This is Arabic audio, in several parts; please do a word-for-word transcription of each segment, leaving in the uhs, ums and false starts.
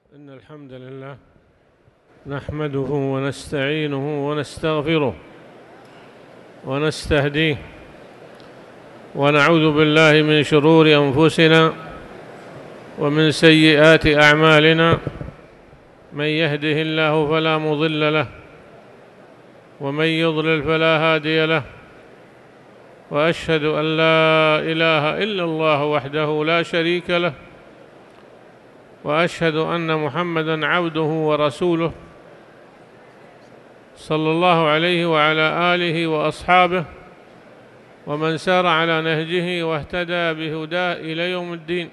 إن الحمد لله نحمده ونستعينه ونستغفره ونستهديه ونعوذ بالله من شرور أنفسنا ومن سيئات أعمالنا. من يهده الله فلا مضل له ومن يضلل فلا هادي له، وأشهد أن لا إله إلا الله وحده لا شريك له، وأشهد أن محمدًا عبده ورسوله صلى الله عليه وعلى آله وأصحابه ومن سار على نهجه واهتدى بهداه إلى يوم الدين.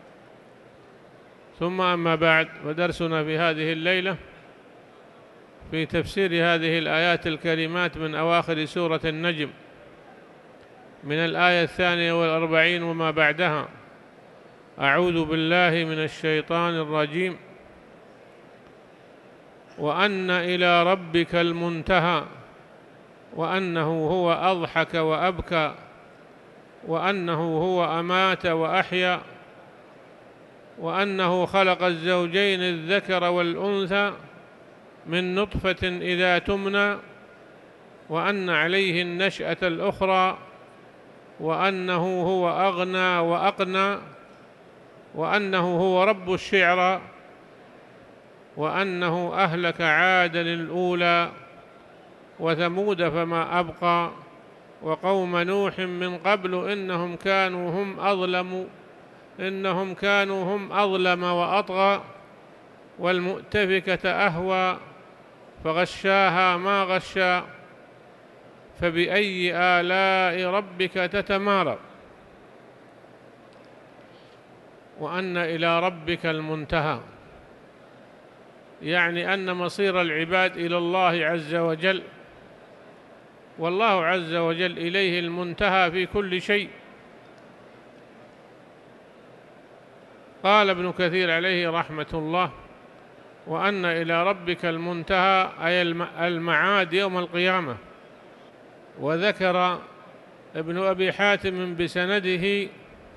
ثم أما بعد، فدرسنا في هذه الليلة في تفسير هذه الآيات الكريمات من أواخر سورة النجم، من الآية الثانية والأربعين وما بعدها. أعوذ بالله من الشيطان الرجيم. وأن إلى ربك المنتهى وأنه هو أضحك وأبكى وأنه هو أمات وأحيا وأنه خلق الزوجين الذكر والأنثى من نطفة إذا تمنى وأن عليه النشأة الأخرى وأنه هو أغنى وأقنى وأنه هو رب الشعرى وأنه أهلك عادا الأولى وثمود فما أبقى وقوم نوح من قبل إنهم كانوا هم أظلم إنهم كانوا هم أظلم وأطغى والمؤتفكة أهوى فغشاها ما غشى فبأي آلاء ربك تتمارى. وأن إلى ربك المنتهى، يعني أن مصير العباد إلى الله عز وجل، والله عز وجل إليه المنتهى في كل شيء. قال ابن كثير عليه رحمة الله: وأن إلى ربك المنتهى أي المعاد يوم القيامة. وذكر ابن أبي حاتم بسنده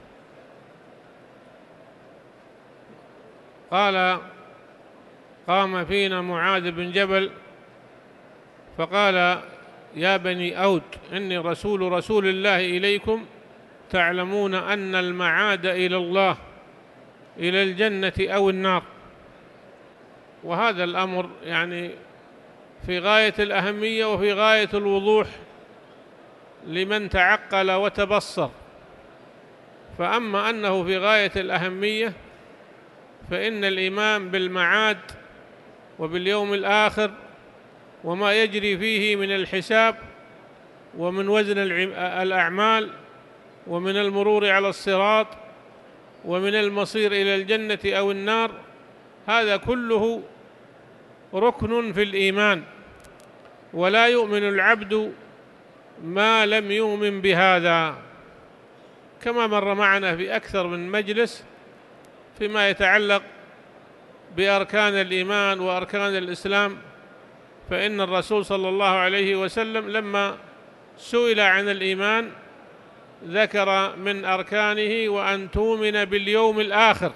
قال: قام فينا معاذ بن جبل فقال: يا بني أود إني رسول رسول الله إليكم، تعلمون أن المعاد إلى الله، إلى الجنة أو النار. وهذا الأمر يعني في غاية الأهمية وفي غاية الوضوح لمن تعقل وتبصر. فأما أنه في غاية الأهمية فإن الإيمان بالمعاد وباليوم الآخر وما يجري فيه من الحساب ومن وزن الأعمال ومن المرور على الصراط ومن المصير إلى الجنة أو النار، هذا كله ركن في الإيمان، ولا يؤمن العبد ما لم يؤمن بهذا، كما مر معنا في أكثر من مجلس فيما يتعلق بأركان الإيمان وأركان الإسلام. فإن الرسول صلى الله عليه وسلم لما سئل عن الإيمان ذكر من أركانه وأن تؤمن باليوم الآخر،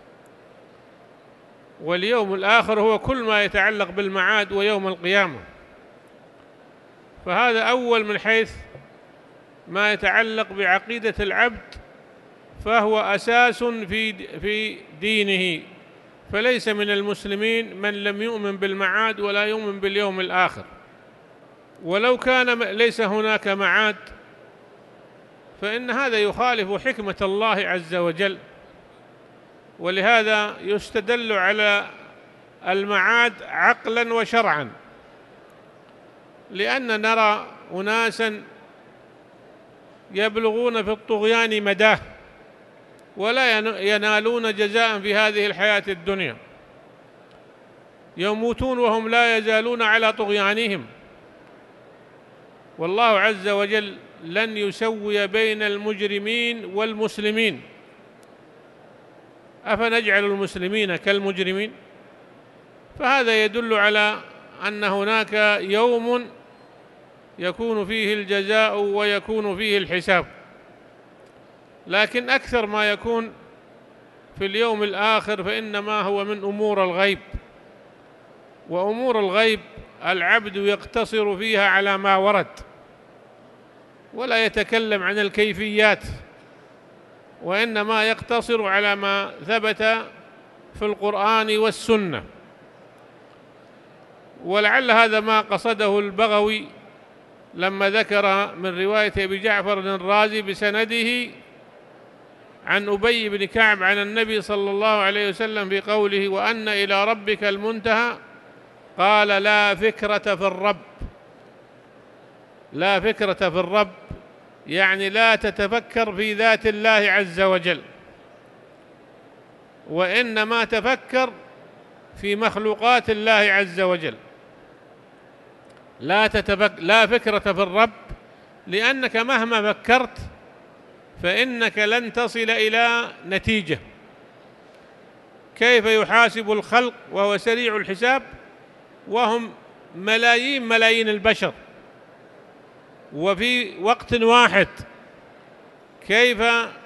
واليوم الآخر هو كل ما يتعلق بالمعاد ويوم القيامة. فهذا أول من حيث ما يتعلق بعقيدة العبد، فهو أساس في في دينه. فليس من المسلمين من لم يؤمن بالمعاد ولا يؤمن باليوم الآخر. ولو كان ليس هناك معاد فإن هذا يخالف حكمة الله عز وجل، ولهذا يستدل على المعاد عقلا وشرعا، لأن نرى أناسا يبلغون في الطغيان مداه ولا ينالون جزاء في هذه الحياة الدنيا، يموتون وهم لا يزالون على طغيانهم. والله عز وجل لن يسوي بين المجرمين والمسلمين. أفنجعل المسلمين كالمجرمين؟ فهذا يدل على أن هناك يوم يكون فيه الجزاء ويكون فيه الحساب. لكن أكثر ما يكون في اليوم الآخر فإنما هو من أمور الغيب، وأمور الغيب العبد يقتصر فيها على ما ورد ولا يتكلم عن الكيفيات، وإنما يقتصر على ما ثبت في القرآن والسنة. ولعل هذا ما قصده البغوي لما ذكر من رواية أبي جعفر الرازي بسنده عن أبي بن كعب عن النبي صلى الله عليه وسلم في قوله: وأن إلى ربك المنتهى، قال: لا فكرة في الرب. لا فكرة في الرب يعني لا تتفكر في ذات الله عز وجل، وإنما تفكر في مخلوقات الله عز وجل. لا تتفك... لا فكرة في الرب، لأنك مهما فكرت فإنك لن تصل إلى نتيجة. كيف يحاسب الخلق وهو سريع الحساب وهم ملايين ملايين البشر وفي وقت واحد؟ كيف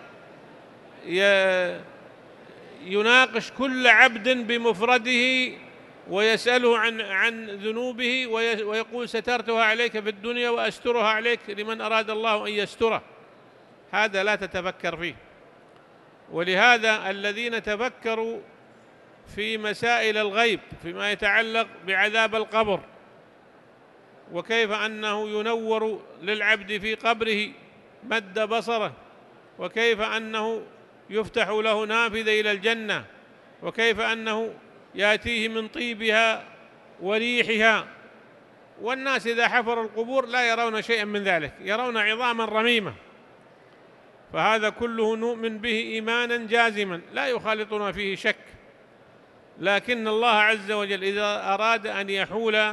يناقش كل عبد بمفرده ويسأله عن عن ذنوبه ويقول: سترتها عليك في الدنيا وأسترها عليك لمن أراد الله أن يستره؟ هذا لا تتفكر فيه. ولهذا الذين تفكروا في مسائل الغيب فيما يتعلق بعذاب القبر، وكيف أنه ينور للعبد في قبره مد بصره، وكيف أنه يفتح له نافذة إلى الجنة، وكيف أنه يأتيه من طيبها وريحها. والناس إذا حفروا القبور لا يرون شيئا من ذلك، يرون عظاما رميمة. فهذا كله نؤمن به إيمانا جازما لا يخالطنا فيه شك. لكن الله عز وجل إذا أراد أن يحول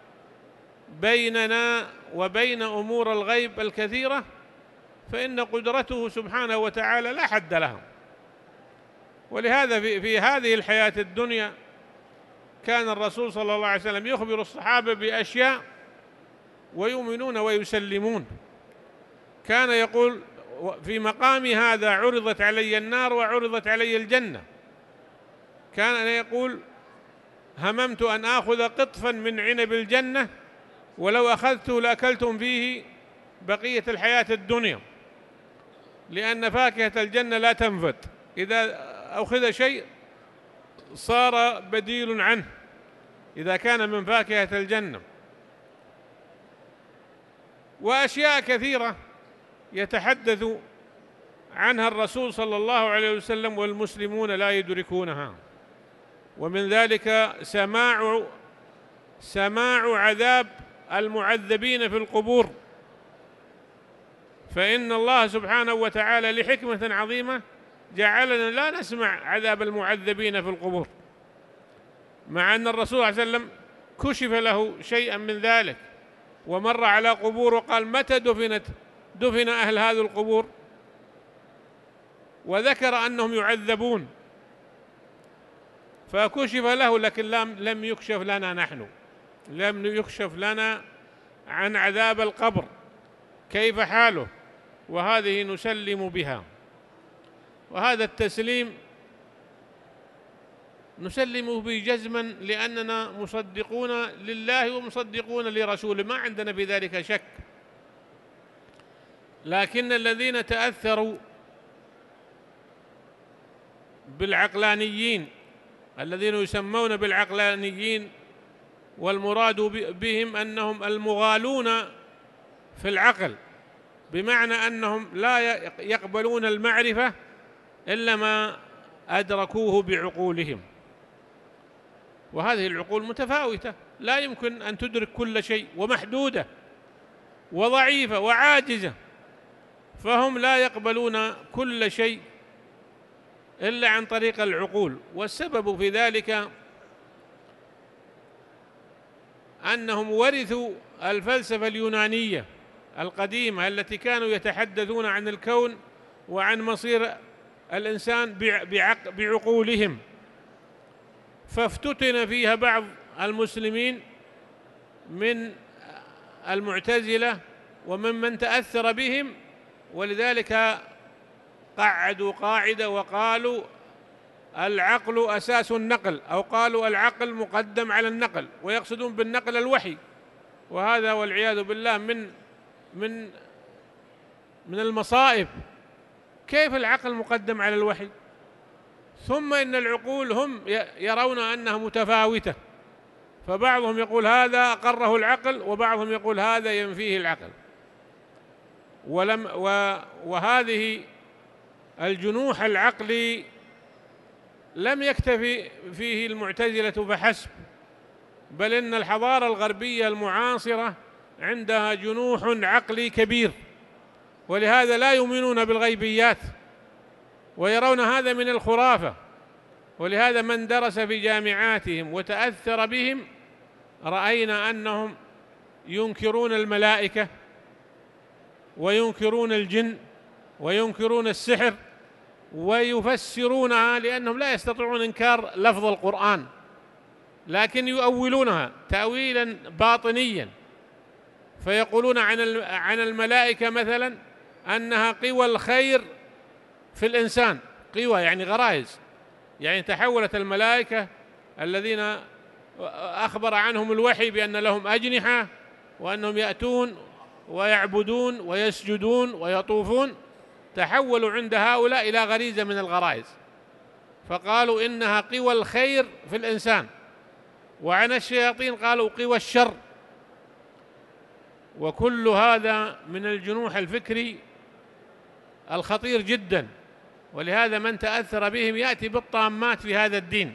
بيننا وبين أمور الغيب الكثيرة فإن قدرته سبحانه وتعالى لا حد لها. ولهذا في, في هذه الحياة الدنيا كان الرسول صلى الله عليه وسلم يخبر الصحابة بأشياء ويؤمنون ويسلمون. كان يقول: في مقامي هذا عرضت علي النار وعرضت علي الجنة. كان يقول: هممت أن آخذ قطفا من عنب الجنة ولو أخذته لأكلتم فيه بقية الحياة الدنيا، لأن فاكهة الجنة لا تنفد، إذا أخذ شيء صار بديل عنه إذا كان من فاكهة الجنة. وأشياء كثيرة يتحدث عنها الرسول صلى الله عليه وسلم والمسلمون لا يدركونها. ومن ذلك سماع سماع عذاب المعذبين في القبور، فإن الله سبحانه وتعالى لحكمة عظيمة جعلنا لا نسمع عذاب المعذبين في القبور، مع أن الرسول صلى الله عليه وسلم كشف له شيئا من ذلك ومر على قبور وقال: متى دفنت دفن أهل هذه القبور؟ وذكر أنهم يعذبون فكشف له، لكن لم يكشف لنا نحن، لم يكشف لنا عن عذاب القبر كيف حاله، وهذه نسلم بها. وهذا التسليم نسلم به جزما لأننا مصدقون لله ومصدقون لرسوله، ما عندنا في ذلك شك. لكن الذين تأثروا بالعقلانيين الذين يسمون بالعقلانيين، والمراد بهم أنهم المغالون في العقل، بمعنى أنهم لا يقبلون المعرفة إلا ما أدركوه بعقولهم. وهذه العقول متفاوتة، لا يمكن أن تدرك كل شيء، ومحدودة وضعيفة وعاجزة، فهم لا يقبلون كل شيء إلا عن طريق العقول. والسبب في ذلك أنهم ورثوا الفلسفة اليونانية القديمة التي كانوا يتحدثون عن الكون وعن مصير الإنسان بعقولهم، فافتتن فيها بعض المسلمين من المعتزلة وممن تأثر بهم، ولذلك قعدوا قاعدة وقالوا العقل أساس النقل، أو قالوا العقل مقدم على النقل، ويقصدون بالنقل الوحي، وهذا والعياذ بالله من من من المصائب. كيف العقل مقدم على الوحي؟ ثم إن العقول هم يرون أنها متفاوتة، فبعضهم يقول هذا أقره العقل، وبعضهم يقول هذا ينفيه العقل. ولم وهذه الجنوح العقلي لم يكتفي فيه المعتزلة فحسب، بل إن الحضارة الغربية المعاصرة عندها جنوح عقلي كبير، ولهذا لا يؤمنون بالغيبيات ويرون هذا من الخرافة. ولهذا من درس في جامعاتهم وتأثر بهم رأينا أنهم ينكرون الملائكة وينكرون الجن وينكرون السحر، ويفسرونها لأنهم لا يستطيعون إنكار لفظ القرآن، لكن يؤولونها تأويلا باطنيا، فيقولون عن عن الملائكة مثلا أنها قوى الخير في الإنسان، قوى يعني غرائز، يعني تحولت الملائكة الذين أخبر عنهم الوحي بأن لهم أجنحة وأنهم يأتون ويعبدون ويسجدون ويطوفون، تحولوا عند هؤلاء إلى غريزة من الغرائز، فقالوا إنها قوى الخير في الإنسان. وعن الشياطين قالوا قوى الشر. وكل هذا من الجنوح الفكري الخطير جدا، ولهذا من تأثر بهم يأتي بالطامات في هذا الدين.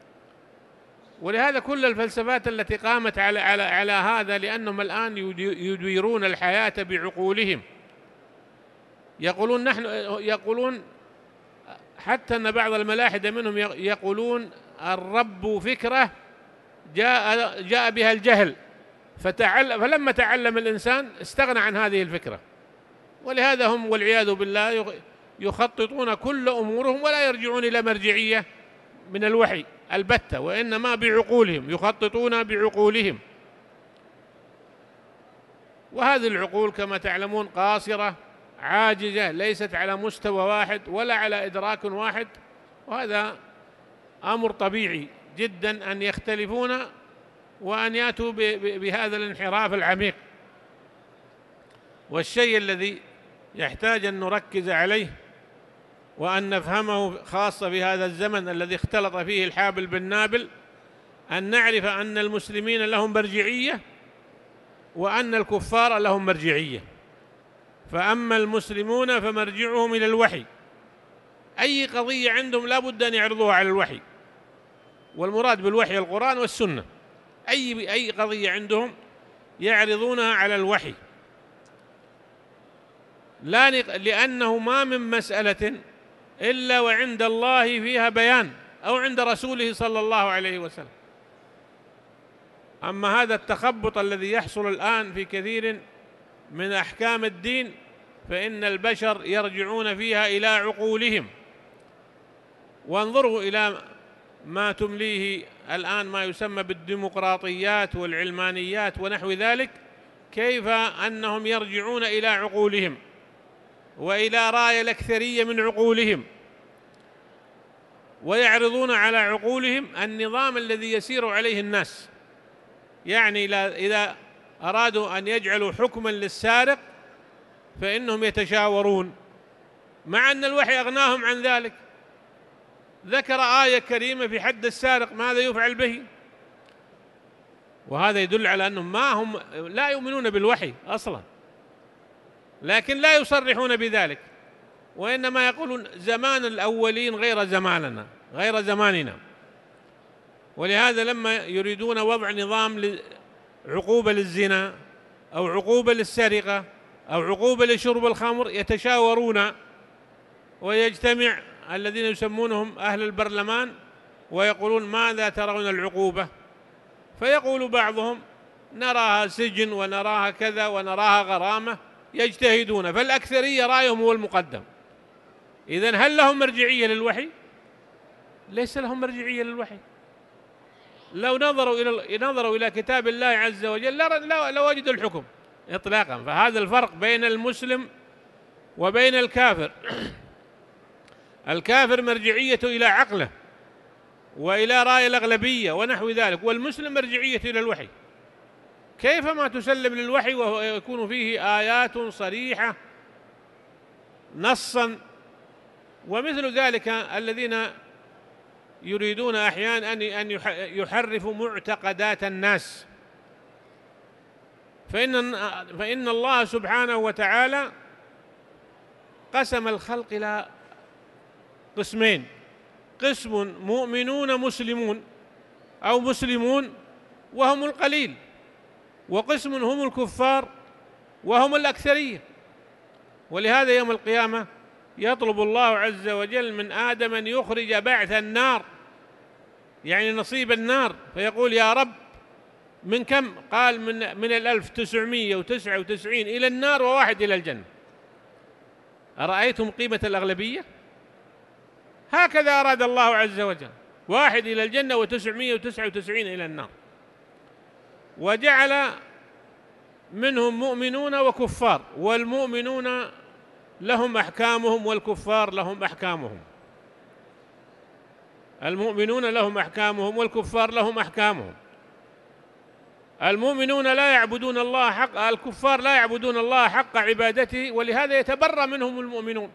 ولهذا كل الفلسفات التي قامت على على على هذا، لأنهم الآن يديرون الحياة بعقولهم. يقولون نحن يقولون حتى أن بعض الملاحدة منهم يقولون الرب فكرة جاء جاء بها الجهل، فتعلم فلما تعلم الإنسان استغنى عن هذه الفكرة. ولهذا هم والعياذ بالله يخططون كل أمورهم ولا يرجعون إلى مرجعية من الوحي البتة، وإنما بعقولهم، يخططون بعقولهم. وهذه العقول كما تعلمون قاصرة عاجزة، ليست على مستوى واحد ولا على إدراك واحد، وهذا أمر طبيعي جدا أن يختلفون وأن يأتوا بهذا الانحراف العميق. والشيء الذي يحتاج أن نركز عليه وأن نفهمه خاصة في هذا الزمن الذي اختلط فيه الحابل بالنابل، أن نعرف أن المسلمين لهم مرجعية وأن الكفار لهم مرجعية. فأما المسلمون فمرجعهم إلى الوحي، أي قضية عندهم لا بد أن يعرضوها على الوحي، والمراد بالوحي القرآن والسنة. أي أي قضية عندهم يعرضونها على الوحي، لا لأنه ما من مسألة إلا وعند الله فيها بيان أو عند رسوله صلى الله عليه وسلم. أما هذا التخبط الذي يحصل الآن في كثير من أحكام الدين، فإن البشر يرجعون فيها إلى عقولهم. وانظروا إلى ما تمليه الآن ما يسمى بالديمقراطيات والعلمانيات ونحو ذلك، كيف أنهم يرجعون إلى عقولهم وإلى رأي الأكثرية من عقولهم، ويعرضون على عقولهم النظام الذي يسير عليه الناس. يعني إذا أرادوا أن يجعلوا حكما للسارق فإنهم يتشاورون، مع أن الوحي أغناهم عن ذلك. ذكر آية كريمة في حد السارق ماذا يفعل به، وهذا يدل على أنهم ما هم لا يؤمنون بالوحي أصلا، لكن لا يصرحون بذلك، وإنما يقولون زمان الأولين غير زماننا غير زماننا. ولهذا لما يريدون وضع نظام عقوبة للزنا أو عقوبة للسرقة أو عقوبة لشرب الخمر يتشاورون، ويجتمع الذين يسمونهم أهل البرلمان ويقولون ماذا ترون العقوبة، فيقول بعضهم نراها سجن ونراها كذا ونراها غرامة، يجتهدون، فالأكثرية رأيهم هو المقدم. إذن هل لهم مرجعية للوحي؟ ليس لهم مرجعية للوحي. لو نظروا إلى نظروا إلى كتاب الله عز وجل لوجدوا الحكم إطلاقا. فهذا الفرق بين المسلم وبين الكافر. الكافر مرجعيته إلى عقله وإلى رأي الأغلبية ونحو ذلك، والمسلم مرجعيته إلى الوحي. كيفما تسلم للوحي ويكون فيه آيات صريحة نصا؟ ومثل ذلك الذين يريدون أحيانا أن يحرفوا معتقدات الناس، فإن فإن الله سبحانه وتعالى قسم الخلق إلى قسمين: قسم مؤمنون مسلمون أو مسلمون وهم القليل، وقسم هم الكفار وهم الأكثرية. ولهذا يوم القيامة يطلب الله عز وجل من آدم أن يخرج بعث النار، يعني نصيب النار، فيقول: يا رب من كم؟ قال: من من الألف تسعمائة وتسعة وتسعين إلى النار وواحد إلى الجنة. أرأيتم قيمة الأغلبية؟ هكذا أراد الله عز وجل، واحد إلى الجنة وتسعمائة وتسعة وتسعين إلى النار، وجعل منهم مؤمنون وكفار، والمؤمنون لهم أحكامهم والكفار لهم أحكامهم. المؤمنون لهم أحكامهم والكفار لهم أحكامهم. المؤمنون لا يعبدون الله حق، الكفار لا يعبدون الله حق عبادته، ولهذا يتبرأ منهم المؤمنون.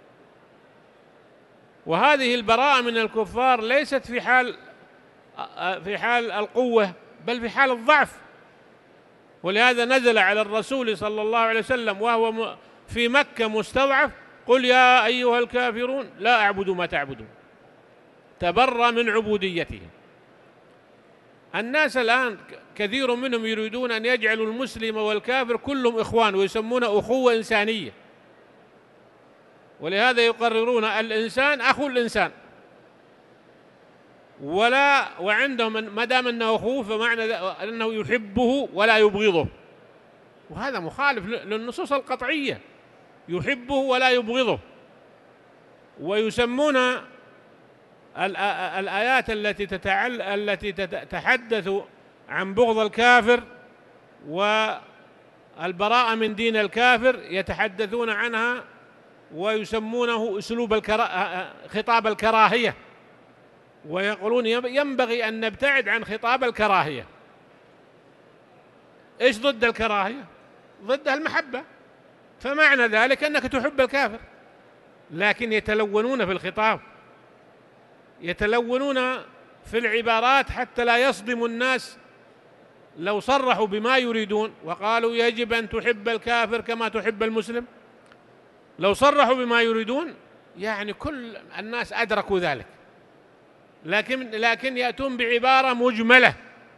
وهذه البراءة من الكفار ليست في حال في حال القوة، بل في حال الضعف. ولهذا نزل على الرسول صلى الله عليه وسلم وهو في مكة مستضعف: قل يا أيها الكافرون لا أعبد ما تعبدون. تبرأ من عبوديتهم. الناس الآن كثير منهم يريدون أن يجعلوا المسلم والكافر كلهم إخوان، ويسمونه أخوة إنسانية، ولهذا يقررون الإنسان أخو الإنسان، ولا وعندهم ما دام أنه أخوه فمعنى أنه يحبه ولا يبغضه، وهذا مخالف للنصوص القطعية. يحبه ولا يبغضه. ويسمون الآيات التي تتعل التي تتحدث عن بغض الكافر والبراءة من دين الكافر، يتحدثون عنها ويسمونه أسلوب الكرا... خطاب الكراهية، ويقولون ينبغي أن نبتعد عن خطاب الكراهية. إيش ضد الكراهية؟ ضدها المحبة، فمعنى ذلك أنك تحب الكافر، لكن يتلونون في الخطاب، يتلونون في العبارات حتى لا يصدم الناس. لو صرحوا بما يريدون وقالوا يجب أن تحب الكافر كما تحب المسلم، لو صرحوا بما يريدون يعني كل الناس أدركوا ذلك، لكن لكن يأتون بعبارة مجملة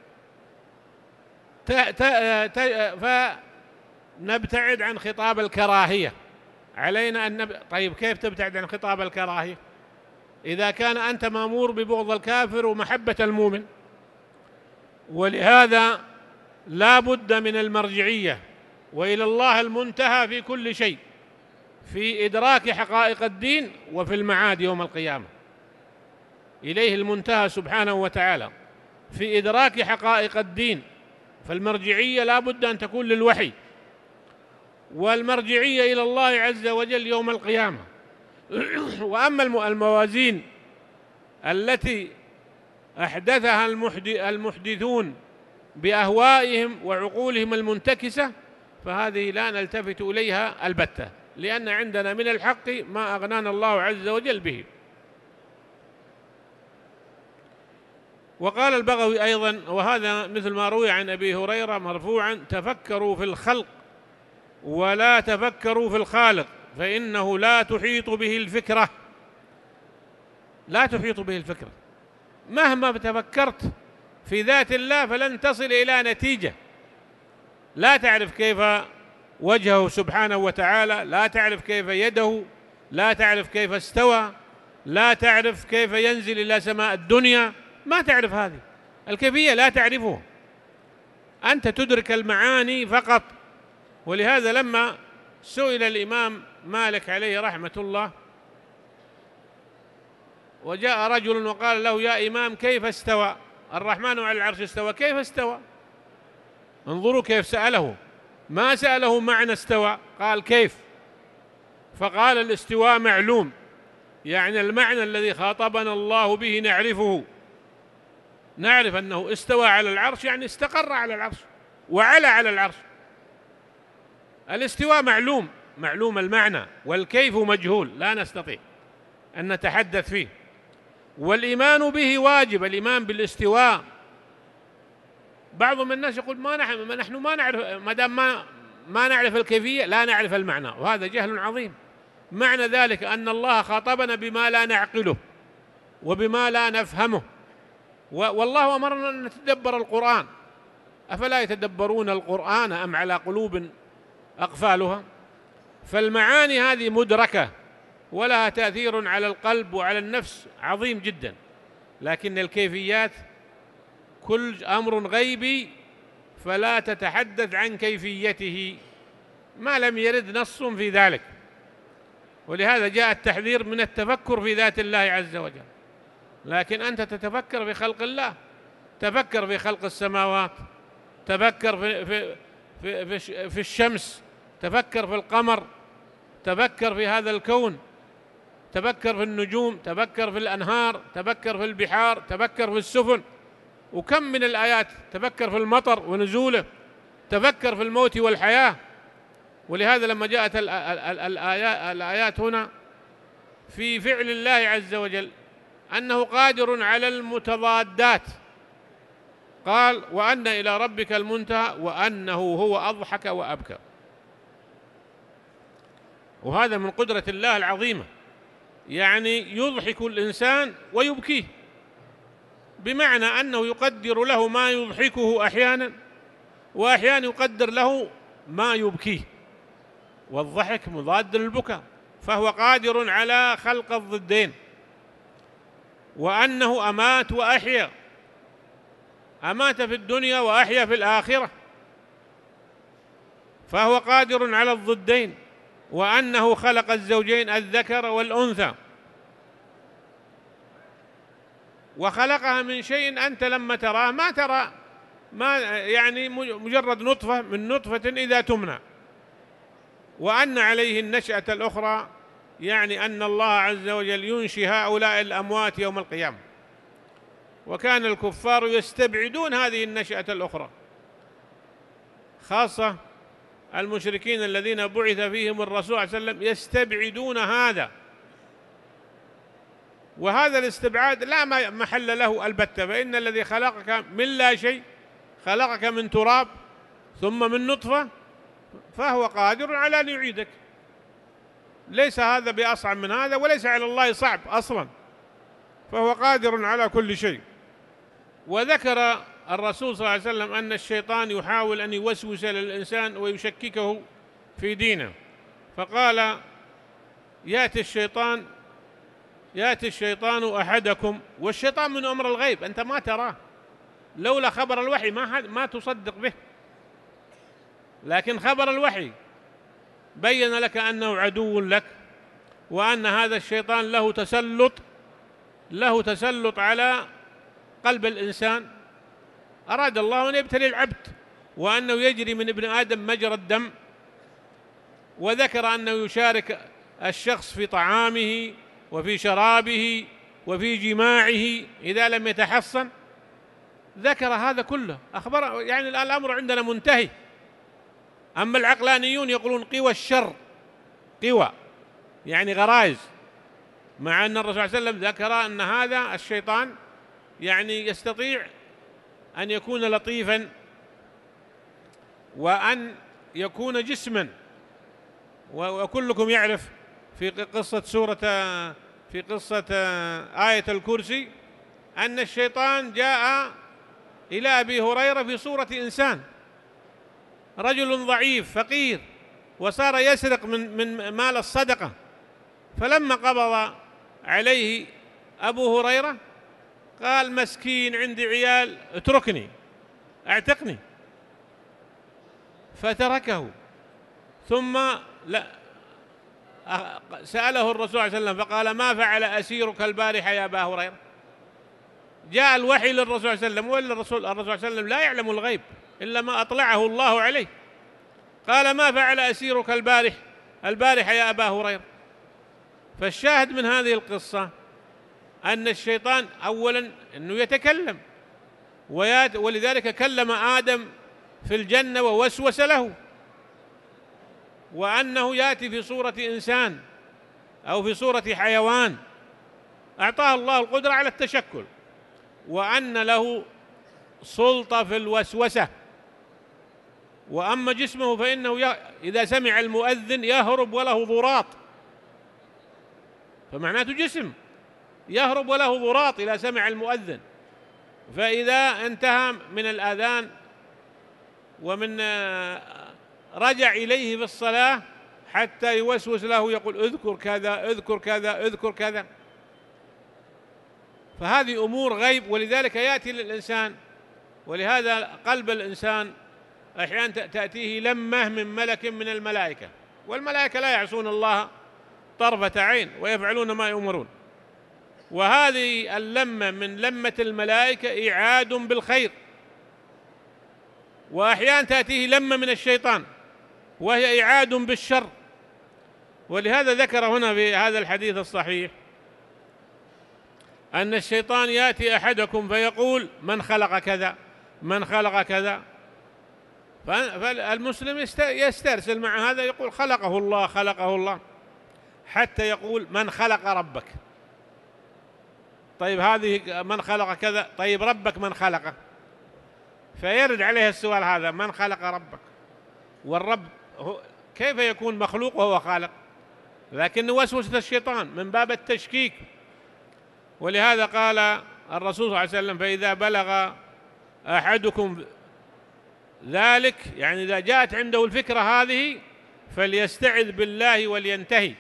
فنبتعد عن خطاب الكراهية. علينا أن نب... طيب كيف تبتعد عن خطاب الكراهية إذا كان أنت مأمور ببغض الكافر ومحبة المؤمن؟ ولهذا لا بد من المرجعية، وإلى الله المنتهى في كل شيء، في إدراك حقائق الدين وفي المعاد يوم القيامة. إليه المنتهى سبحانه وتعالى في إدراك حقائق الدين، فالمرجعية لا بد أن تكون للوحي، والمرجعية إلى الله عز وجل يوم القيامة. وأما الموازين التي أحدثها المحدثون بأهوائهم وعقولهم المنتكسة فهذه لا نلتفت إليها البتة، لأن عندنا من الحق ما أغنانا الله عز وجل به. وقال البغوي أيضا، وهذا مثل ما روي عن أبي هريرة مرفوعا: تفكروا في الخلق ولا تفكروا في الخالق، فإنه لا تحيط به الفكرة. لا تحيط به الفكرة، مهما تفكرت في ذات الله فلن تصل إلى نتيجة. لا تعرف كيف وجهه سبحانه وتعالى، لا تعرف كيف يده، لا تعرف كيف استوى، لا تعرف كيف ينزل إلى سماء الدنيا، ما تعرف هذه الكيفية، لا تعرفه، أنت تدرك المعاني فقط. ولهذا لما سئل الإمام مالك عليه رحمة الله وجاء رجل وقال له: يا إمام كيف استوى الرحمن على العرش استوى؟ كيف استوى؟ انظروا كيف سأله، ما سأله معنى استوى، قال كيف، فقال: الاستواء معلوم يعني المعنى الذي خاطبنا الله به نعرفه، نعرف أنه استوى على العرش يعني استقر على العرش وعلى على العرش. الاستواء معلوم، معلوم المعنى، والكيف مجهول لا نستطيع أن نتحدث فيه. والإيمان به واجب، الإيمان بالاستواء. بعض من الناس يقول ما نحن ما نحن ما نعرف، ما دام ما ما نعرف الكيفية لا نعرف المعنى، وهذا جهل عظيم. معنى ذلك أن الله خاطبنا بما لا نعقله وبما لا نفهمه، والله أمرنا أن نتدبر القرآن، أفلا يتدبرون القرآن أم على قلوب أقفالها؟ فالمعاني هذه مدركة ولها تأثير على القلب وعلى النفس عظيم جدا، لكن الكيفيات كل أمر غيبي فلا تتحدث عن كيفيته ما لم يرد نص في ذلك. ولهذا جاء التحذير من التفكر في ذات الله عز وجل. لكن أنت تتفكر في خلق الله، تفكر في خلق السماوات، تفكر في, في, في, في, في الشمس، تفكر في القمر، تفكر في هذا الكون، تفكر في النجوم، تفكر في الأنهار، تفكر في البحار، تفكر في السفن، وكم من الآيات، تفكر في المطر ونزوله، تفكر في الموت والحياة. ولهذا لما جاءت الآيات هنا في فعل الله عز وجل أنه قادر على المتضادات، قال وأن إلى ربك المنتهى وأنه هو أضحك وأبكى، وهذا من قدرة الله العظيمة. يعني يضحك الإنسان ويبكيه، بمعنى أنه يقدر له ما يضحكه أحيانا، وأحيانا يقدر له ما يبكيه، والضحك مضاد للبكاء، فهو قادر على خلق الضدين. وأنه أمات وأحيا، أمات في الدنيا وأحيا في الآخرة، فهو قادر على الضدين. وأنه خلق الزوجين الذكر والأنثى، وخلقها من شيء أنت لما تراه ما ترى، ما يعني مجرد نطفة من نطفة إذا تمنى. وأن عليه النشأة الأخرى، يعني أن الله عز وجل ينشي هؤلاء الأموات يوم القيامة. وكان الكفار يستبعدون هذه النشأة الأخرى، خاصة المشركين الذين بعث فيهم الرسول صلى الله عليه وسلم يستبعدون هذا، وهذا الاستبعاد لا محل له البتة، فإن الذي خلقك من لا شيء، خلقك من تراب ثم من نطفة، فهو قادر على أن يعيدك. ليس هذا بأصعب من هذا، وليس على الله صعب أصلا، فهو قادر على كل شيء. وذكر الرسول صلى الله عليه وسلم أن الشيطان يحاول أن يوسوس للإنسان ويشككه في دينه، فقال يأتي الشيطان يأتي الشيطان أحدكم، والشيطان من أمر الغيب أنت ما تراه، لولا خبر الوحي ما ما تصدق به، لكن خبر الوحي بين لك أنه عدو لك، وأن هذا الشيطان له تسلط له تسلط على قلب الإنسان. أراد الله أن يبتلي العبد، وأنه يجري من ابن آدم مجرى الدم، وذكر أنه يشارك الشخص في طعامه وفي شرابه وفي جماعه إذا لم يتحصن، ذكر هذا كله، أخبر يعني الآن الأمر عندنا منتهي. أما العقلانيون يقولون قوى الشر، قوى يعني غرائز، مع أن الرسول صلى الله عليه وسلم ذكر أن هذا الشيطان يعني يستطيع أن يكون لطيفا وأن يكون جسما. وكلكم يعرف في قصة سورة في قصة آية الكرسي أن الشيطان جاء إلى أبي هريرة في صورة إنسان، رجل ضعيف فقير، وصار يسرق من من مال الصدقة، فلما قبض عليه أبو هريرة قال مسكين عندي عيال اتركني اعتقني، فتركه. ثم لا سأله الرسول صلى الله عليه وسلم فقال ما فعل أسيرك البارحة يا أبا هريرة؟ جاء الوحي للرسول صلى الله عليه وسلم، وإلا الرسول الرسول صلى الله عليه وسلم لا يعلم الغيب إلا ما أطلعه الله عليه. قال ما فعل أسيرك البارح البارحة يا أبا هريرة؟ فالشاهد من هذه القصة أن الشيطان أولا أنه يتكلم، ولذلك كلم آدم في الجنة ووسوس له، وأنه يأتي في صورة إنسان أو في صورة حيوان، أعطاه الله القدرة على التشكل، وأن له سلطة في الوسوسة. وأما جسمه فإنه إذا سمع المؤذن يهرب وله ضراط، فمعناته جسم يهرب وله ضراط إذا سمع المؤذن، فإذا انتهى من الآذان ومن رجع إليه في الصلاة حتى يوسوس له يقول اذكر كذا اذكر كذا اذكر كذا. فهذه أمور غيب، ولذلك يأتي للإنسان، ولهذا قلب الإنسان أحيانا تأتيه لمة من ملك من الملائكة، والملائكة لا يعصون الله طرفة عين ويفعلون ما يؤمرون، وهذه اللمة من لمة الملائكة إعاد بالخير. وأحيانا تأتيه لمة من الشيطان وهي إعاد بالشر. ولهذا ذكر هنا في هذا الحديث الصحيح أن الشيطان يأتي أحدكم فيقول من خلق كذا من خلق كذا، فالمسلم يسترسل مع هذا يقول خلقه الله خلقه الله، حتى يقول من خلق ربك. طيب هذه من خلق كذا، طيب ربك من خلقه؟ فيرد عليه السؤال هذا من خلق ربك؟ والرب كيف يكون مخلوق وهو خالق؟ لكن وسوسة الشيطان من باب التشكيك. ولهذا قال الرسول صلى الله عليه وسلم فإذا بلغ أحدكم ذلك، يعني إذا جاءت عنده الفكرة هذه فليستعذ بالله ولينتهي،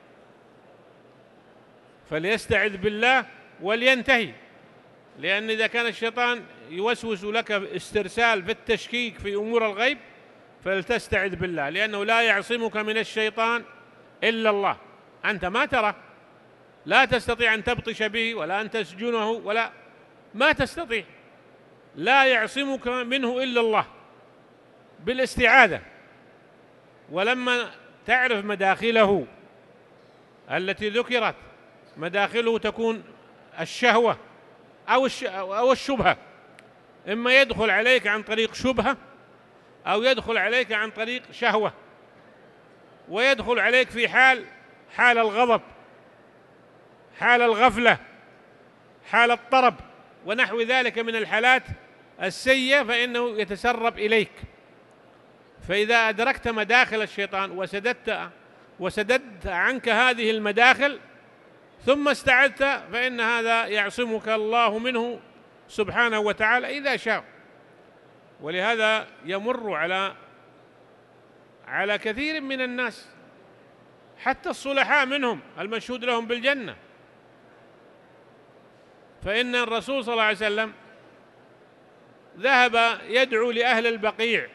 فليستعذ بالله ولينتهي. لأن إذا كان الشيطان يوسوس لك استرسال في التشكيك في أمور الغيب فلتستعذ بالله، لأنه لا يعصمك من الشيطان إلا الله. أنت ما ترى، لا تستطيع أن تبطش به ولا أن تسجنه، ولا ما تستطيع، لا يعصمك منه إلا الله بالاستعاذة. ولما تعرف مداخله التي ذكرت، مداخله تكون الشهوة أو أو الشبهة، إما يدخل عليك عن طريق شبهة أو يدخل عليك عن طريق شهوة، ويدخل عليك في حال حال الغضب، حال الغفلة، حال الطرب ونحو ذلك من الحالات السيئة، فإنه يتسرب إليك. فإذا أدركت مداخل الشيطان وسددت وسددت عنك هذه المداخل ثم استعذت، فإن هذا يعصمك الله منه سبحانه وتعالى إذا شاء. ولهذا يمر على على كثير من الناس، حتى الصلحاء منهم المشهود لهم بالجنة، فإن الرسول صلى الله عليه وسلم ذهب يدعو لأهل البقيع،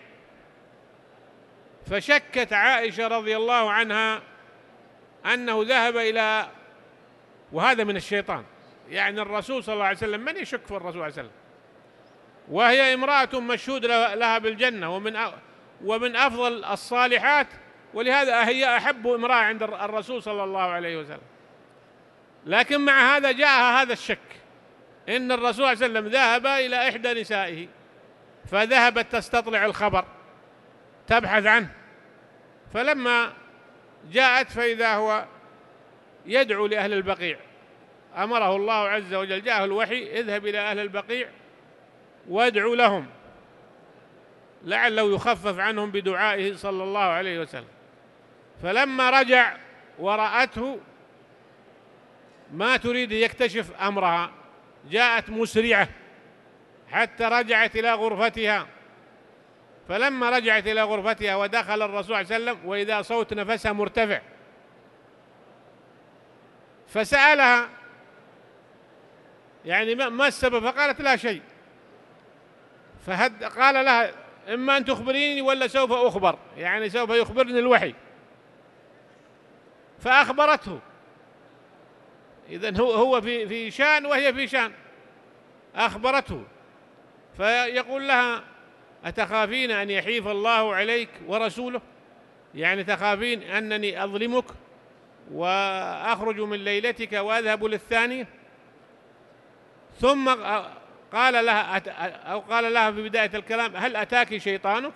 فشكت عائشة رضي الله عنها أنه ذهب إلى، وهذا من الشيطان، يعني الرسول صلى الله عليه وسلم من يشك في الرسول صلى الله عليه وسلم، وهي امرأة مشهود لها بالجنة ومن ومن أفضل الصالحات، ولهذا هي أحب امرأة عند الرسول صلى الله عليه وسلم. لكن مع هذا جاءها هذا الشك إن الرسول صلى الله عليه وسلم ذهب إلى إحدى نسائه، فذهبت تستطلع الخبر تبحث عنه، فلما جاءت فإذا هو يدعو لأهل البقيع، أمره الله عز وجل، جاءه الوحي اذهب إلى أهل البقيع وادعو لهم لعله يخفف عنهم بدعائه صلى الله عليه وسلم. فلما رجع ورأته ما تريد يكتشف أمرها، جاءت مسرعة حتى رجعت إلى غرفتها. فلما رجعت إلى غرفتها ودخل الرسول صلى الله عليه وسلم وإذا صوت نفسها مرتفع، فسألها يعني ما السبب، فقالت لا شيء. فقال لها إما أن تخبريني ولا سوف أخبر، يعني سوف يخبرني الوحي. فأخبرته، إذن هو هو في في شأن وهي في شأن، أخبرته. فيقول لها أتخافين أن يحيف الله عليك ورسوله، يعني تخافين أنني أظلمك وأخرج من ليلتك وأذهب للثانية. ثم قال لها أو قال لها في بداية الكلام: هل أتاك شيطانك؟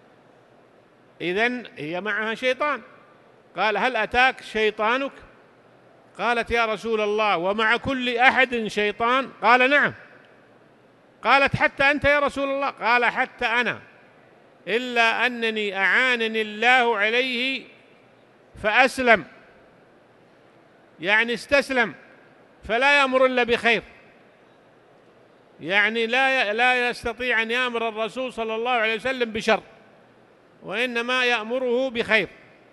إذن هي معها شيطان. قال: هل أتاك شيطانك؟ قالت: يا رسول الله ومع كل أحد شيطان؟ قال: نعم. قالت: حتى أنت يا رسول الله؟ قال: حتى أنا، إلا أنني أعانني الله عليه فأسلم، يعني استسلم، فلا يأمر إلا بخير، يعني لا لا يستطيع أن يأمر الرسول صلى الله عليه وسلم بشر، وإنما يأمره بخير.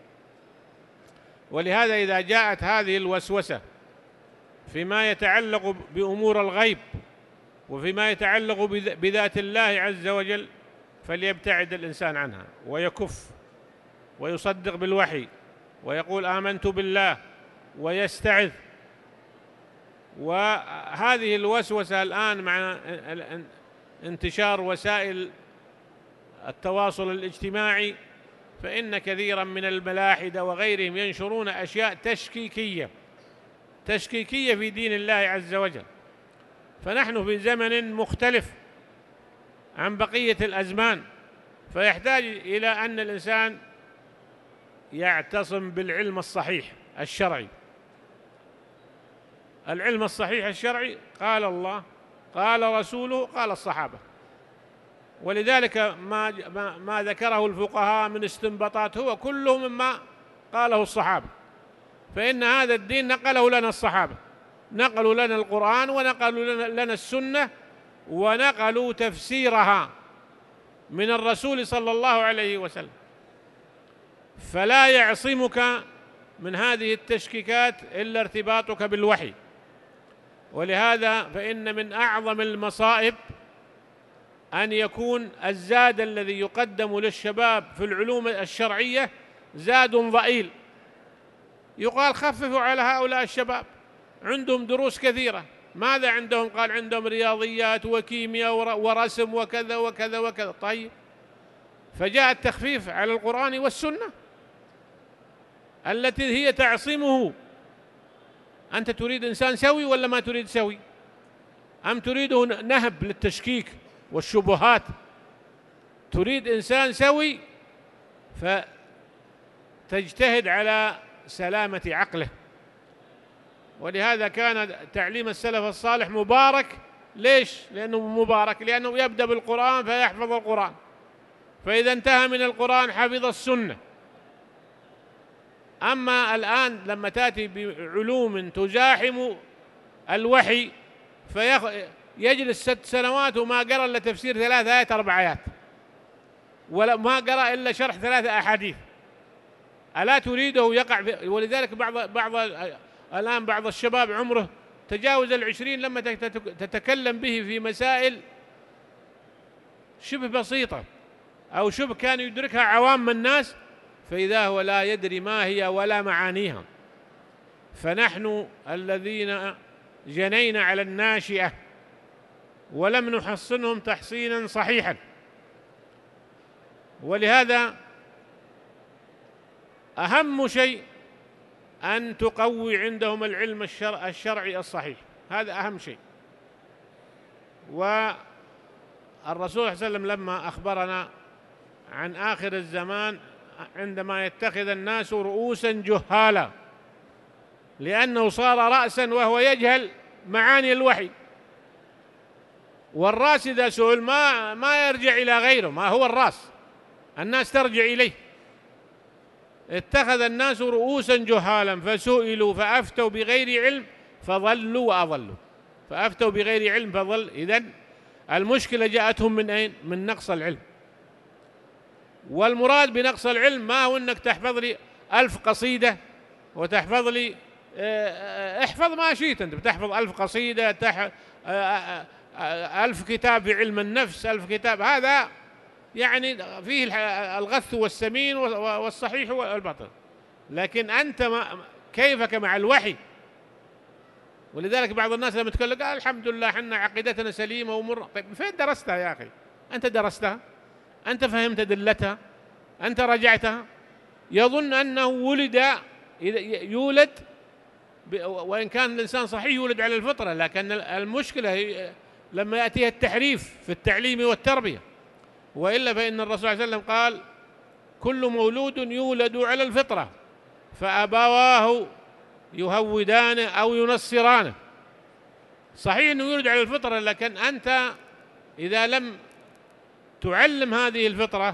ولهذا إذا جاءت هذه الوسوسة فيما يتعلق بأمور الغيب وفيما يتعلق بذات الله عز وجل فليبتعد الإنسان عنها ويكف ويصدق بالوحي ويقول آمنت بالله ويستعذ. وهذه الوسوسة الآن مع انتشار وسائل التواصل الاجتماعي فإن كثيرا من الملاحدة وغيرهم ينشرون أشياء تشكيكية تشكيكية في دين الله عز وجل. فنحن في زمن مختلف عن بقية الأزمان، فيحتاج إلى أن الإنسان يعتصم بالعلم الصحيح الشرعي. العلم الصحيح الشرعي قال الله، قال رسوله، قال الصحابة. ولذلك ما ما ذكره الفقهاء من استنباطات هو كله مما قاله الصحابة، فإن هذا الدين نقله لنا الصحابة، نقلوا لنا القرآن ونقلوا لنا السنة ونقلوا تفسيرها من الرسول صلى الله عليه وسلم. فلا يعصمك من هذه التشكيكات إلا ارتباطك بالوحي. ولهذا فإن من أعظم المصائب أن يكون الزاد الذي يقدم للشباب في العلوم الشرعية زاد ضئيل. يقال خففوا على هؤلاء الشباب، عندهم دروس كثيرة. ماذا عندهم؟ قال عندهم رياضيات وكيمياء ورسم وكذا وكذا وكذا. طيب، فجاء التخفيف على القرآن والسنة التي هي تعصمه. أنت تريد إنسان سوي ولا ما تريد سوي؟ أم تريده نهب للتشكيك والشبهات؟ تريد إنسان سوي فتجتهد على سلامة عقله. ولهذا كان تعليم السلف الصالح مبارك. ليش؟ لأنه مبارك لأنه يبدأ بالقرآن فيحفظ القرآن، فإذا انتهى من القرآن حفظ السنة. أما الآن لما تأتي بعلوم تزاحم الوحي فيجلس ست سنوات وما قرأ إلا تفسير ثلاث آيات أربع آيات، ولا ما قرأ إلا شرح ثلاثة أحاديث. ألا تريده يقع في... ولذلك بعض بعض الآن بعض الشباب عمره تجاوز العشرين لما تتكلم به في مسائل شبه بسيطة أو شبه كان يدركها عوام الناس، فإذا هو لا يدري ما هي ولا معانيها. فنحن الذين جنينا على الناشئة ولم نحصنهم تحصينا صحيحا. ولهذا أهم شيء أن تقوي عندهم العلم الشرع الشرعي الصحيح، هذا أهم شيء. والرسول صلى الله عليه وسلم لما أخبرنا عن آخر الزمان عندما يتخذ الناس رؤوسا جهالا، لأنه صار رأسا وهو يجهل معاني الوحي. والرأس إذا سئل ما ما يرجع إلى غيره، ما هو الرأس، الناس ترجع إليه. اتخذ الناس رؤوسا جهالا فسئلوا فأفتوا بغير علم فضلوا وأضلوا، فأفتوا بغير علم فضل. إذن المشكلة جاءتهم من أين؟ من نقص العلم. والمراد بنقص العلم ما هو أنك تحفظ لي ألف قصيدة وتحفظ لي احفظ ما شئت، أنت بتحفظ ألف قصيدة، تح... ألف كتاب في علم النفس، ألف كتاب، هذا يعني فيه الغث والسمين والصحيح والباطل. لكن أنت ما كيفك مع الوحي؟ ولذلك بعض الناس لما يتكلم قال الحمد لله احنا عقيدتنا سليمة ومر. طيب فين درستها يا أخي؟ أنت درستها؟ أنت فهمت دلتها؟ أنت رجعتها؟ يظن أنه ولد إذا يولد، وإن كان الإنسان صحيح يولد على الفطرة، لكن المشكلة لما يأتيها التحريف في التعليم والتربية. وإلا فإن الرسول صلى الله عليه وسلم قال: كل مولود يولد على الفطرة فأبواه يهودانه أو ينصرانه. صحيح أنه يولد على الفطرة، لكن أنت إذا لم تعلم هذه الفطرة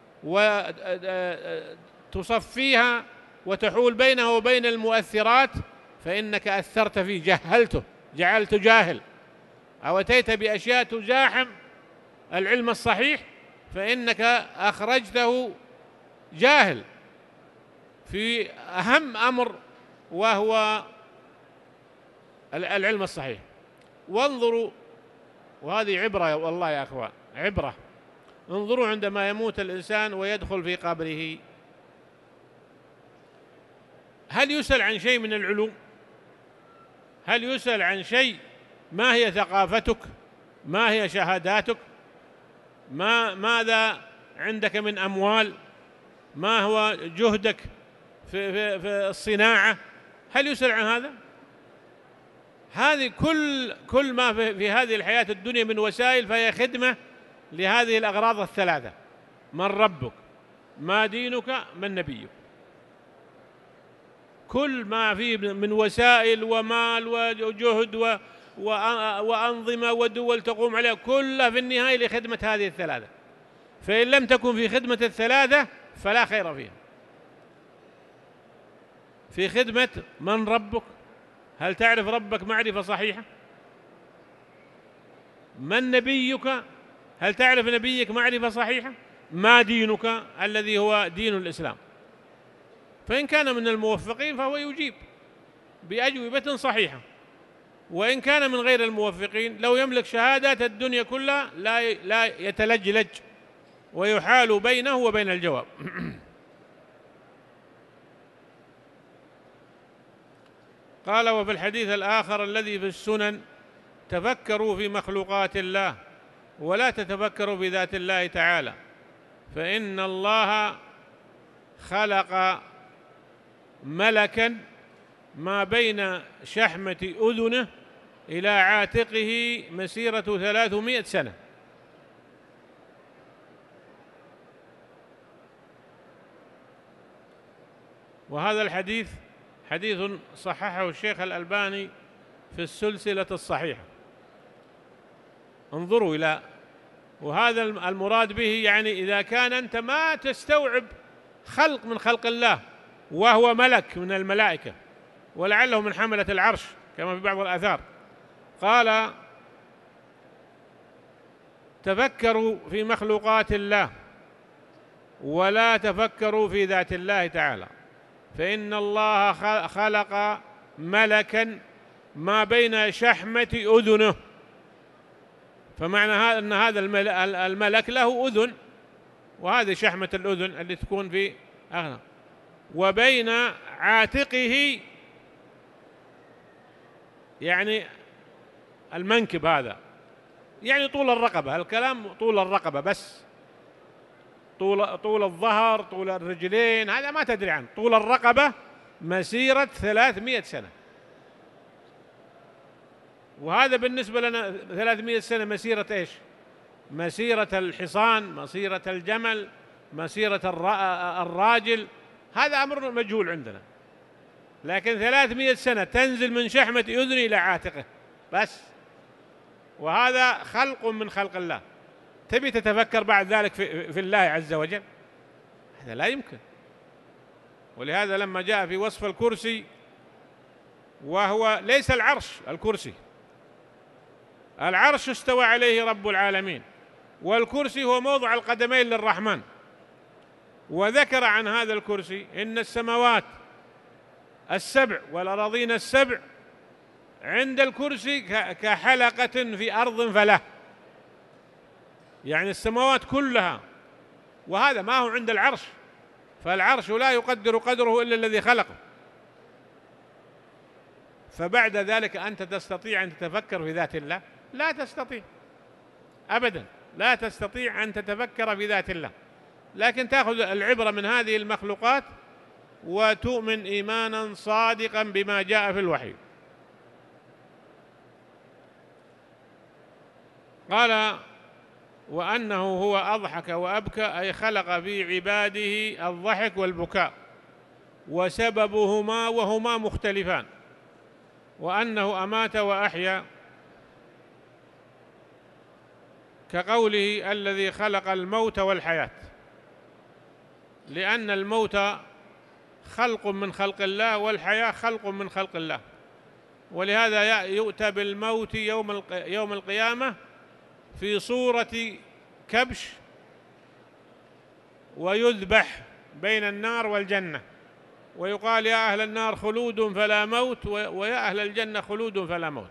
وتصفيها وتحول بينه وبين المؤثرات فإنك أثرت فيه، جهلته، جعلته جاهل، أو أتيت بأشياء تزاحم العلم الصحيح فإنك أخرجته جاهل في أهم أمر وهو العلم الصحيح. وانظروا، وهذه عبرة والله يا أخوان، عبرة. انظروا عندما يموت الإنسان ويدخل في قبره، هل يسأل عن شيء من العلوم؟ هل يسأل عن شيء؟ ما هي ثقافتك؟ ما هي شهاداتك؟ ما ماذا عندك من أموال؟ ما هو جهدك في, في, في الصناعة؟ هل يسأل عن هذا؟ هذه كل كل ما في, في هذه الحياة الدنيا من وسائل فهي خدمة لهذه الأغراض الثلاثة: من ربك، ما دينك، من نبيك. كل ما فيه من وسائل ومال وجهد و وأنظمة ودول تقوم عليها كلها في النهاية لخدمة هذه الثلاثة. فإن لم تكن في خدمة الثلاثة فلا خير فيها. في خدمة من ربك، هل تعرف ربك معرفة صحيحة؟ من نبيك، هل تعرف نبيك معرفة صحيحة؟ ما دينك، الذي هو دين الإسلام. فإن كان من الموفقين فهو يجيب بأجوبة صحيحة، وإن كان من غير الموفقين لو يملك شهادات الدنيا كلها لا لا يتلجلج ويحال بينه وبين الجواب. قال: وفي الحديث الآخر الذي في السنن: تفكروا في مخلوقات الله ولا تتفكروا في ذات الله تعالى، فإن الله خلق ملكا ما بين شحمة أذنه إلى عاتقه مسيرة ثلاثمائة سنة. وهذا الحديث حديث صححه الشيخ الألباني في السلسلة الصحيحة. انظروا إلى، وهذا المراد به يعني إذا كان أنت ما تستوعب خلق من خلق الله وهو ملك من الملائكة ولعله من حملة العرش كما في بعض الآثار، قال: تفكروا في مخلوقات الله ولا تفكروا في ذات الله تعالى، فإن الله خلق ملكا ما بين شحمة أذنه. فمعنى هذا أن هذا الملك له أذن، وهذه شحمة الأذن اللي تكون في أغنى، وبين عاتقه يعني المنكب، هذا يعني طول الرقبة. الكلام طول الرقبة بس، طول طول الظهر، طول الرجلين، هذا ما تدري عنه. طول الرقبة مسيرة ثلاثمائة سنة. وهذا بالنسبة لنا ثلاثمائة سنة مسيرة إيش؟ مسيرة الحصان، مسيرة الجمل، مسيرة الراجل، هذا أمر مجهول عندنا. لكن ثلاثمائة سنة تنزل من شحمة أذنه إلى عاتقه بس، وهذا خلق من خلق الله. تبي تتفكر بعد ذلك في, في الله عز وجل؟ هذا لا يمكن. ولهذا لما جاء في وصف الكرسي، وهو ليس العرش، الكرسي، العرش استوى عليه رب العالمين، والكرسي هو موضع القدمين للرحمن. وذكر عن هذا الكرسي إن السماوات السبع والأراضين السبع عند الكرسي كحلقة في أرض فله، يعني السماوات كلها، وهذا ما هو عند العرش، فالعرش لا يقدر قدره إلا الذي خلقه. فبعد ذلك أنت تستطيع أن تتفكر في ذات الله؟ لا تستطيع أبدا، لا تستطيع أن تتفكر في ذات الله. لكن تأخذ العبرة من هذه المخلوقات وتؤمن إيمانا صادقا بما جاء في الوحي. قال: وأنه هو أضحك وأبكى، أي خلق في عباده الضحك والبكاء، وسببهما وهما مختلفان، وأنه أمات وأحيا، كقوله: الذي خلق الموت والحياة، لأن الموت خلق من خلق الله والحياة خلق من خلق الله، ولهذا يؤتى بالموت يوم القيامة في صورة كبش ويذبح بين النار والجنة، ويقال: يا أهل النار خلود فلا موت، ويا أهل الجنة خلود فلا موت.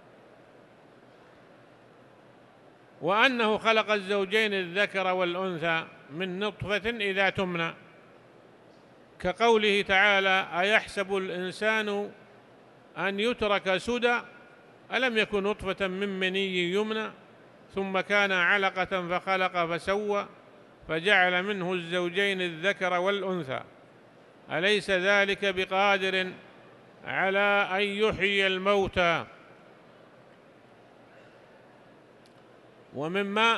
وأنه خلق الزوجين الذكر والأنثى من نطفة إذا تمنى، كقوله تعالى: أيحسب الإنسان أن يترك سدى، ألم يكن نطفة من مني يمنى، ثم كان علقة فخلق فسوى فجعل منه الزوجين الذكر والأنثى، أليس ذلك بقادر على أن يحيي الموتى. ومما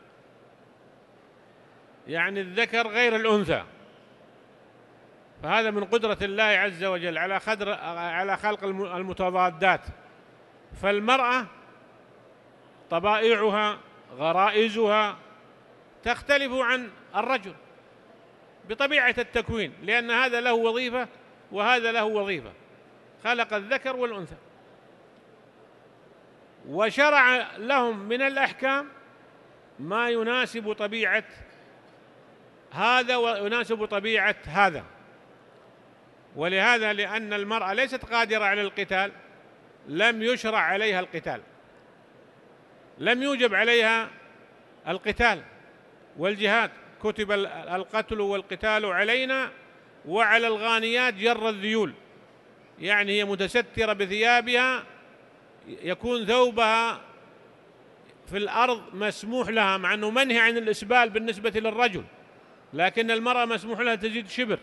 يعني الذكر غير الأنثى، فهذا من قدرة الله عز وجل على خدر على خلق المتضادات. فالمرأة طبائعها غرائزها تختلف عن الرجل بطبيعة التكوين، لأن هذا له وظيفة وهذا له وظيفة، خلق الذكر والأنثى، وشرع لهم من الأحكام ما يناسب طبيعة هذا ويناسب طبيعة هذا. ولهذا لأن المرأة ليست قادرة على القتال لم يشرع عليها القتال، لم يوجب عليها القتال والجهاد، كتب القتل والقتال علينا وعلى الغانيات جر الذيول، يعني هي متسترة بثيابها، يكون ثوبها في الأرض مسموح لها، مع أنه منهي عن الإسبال بالنسبة للرجل، لكن المرأة مسموح لها تزيد شبر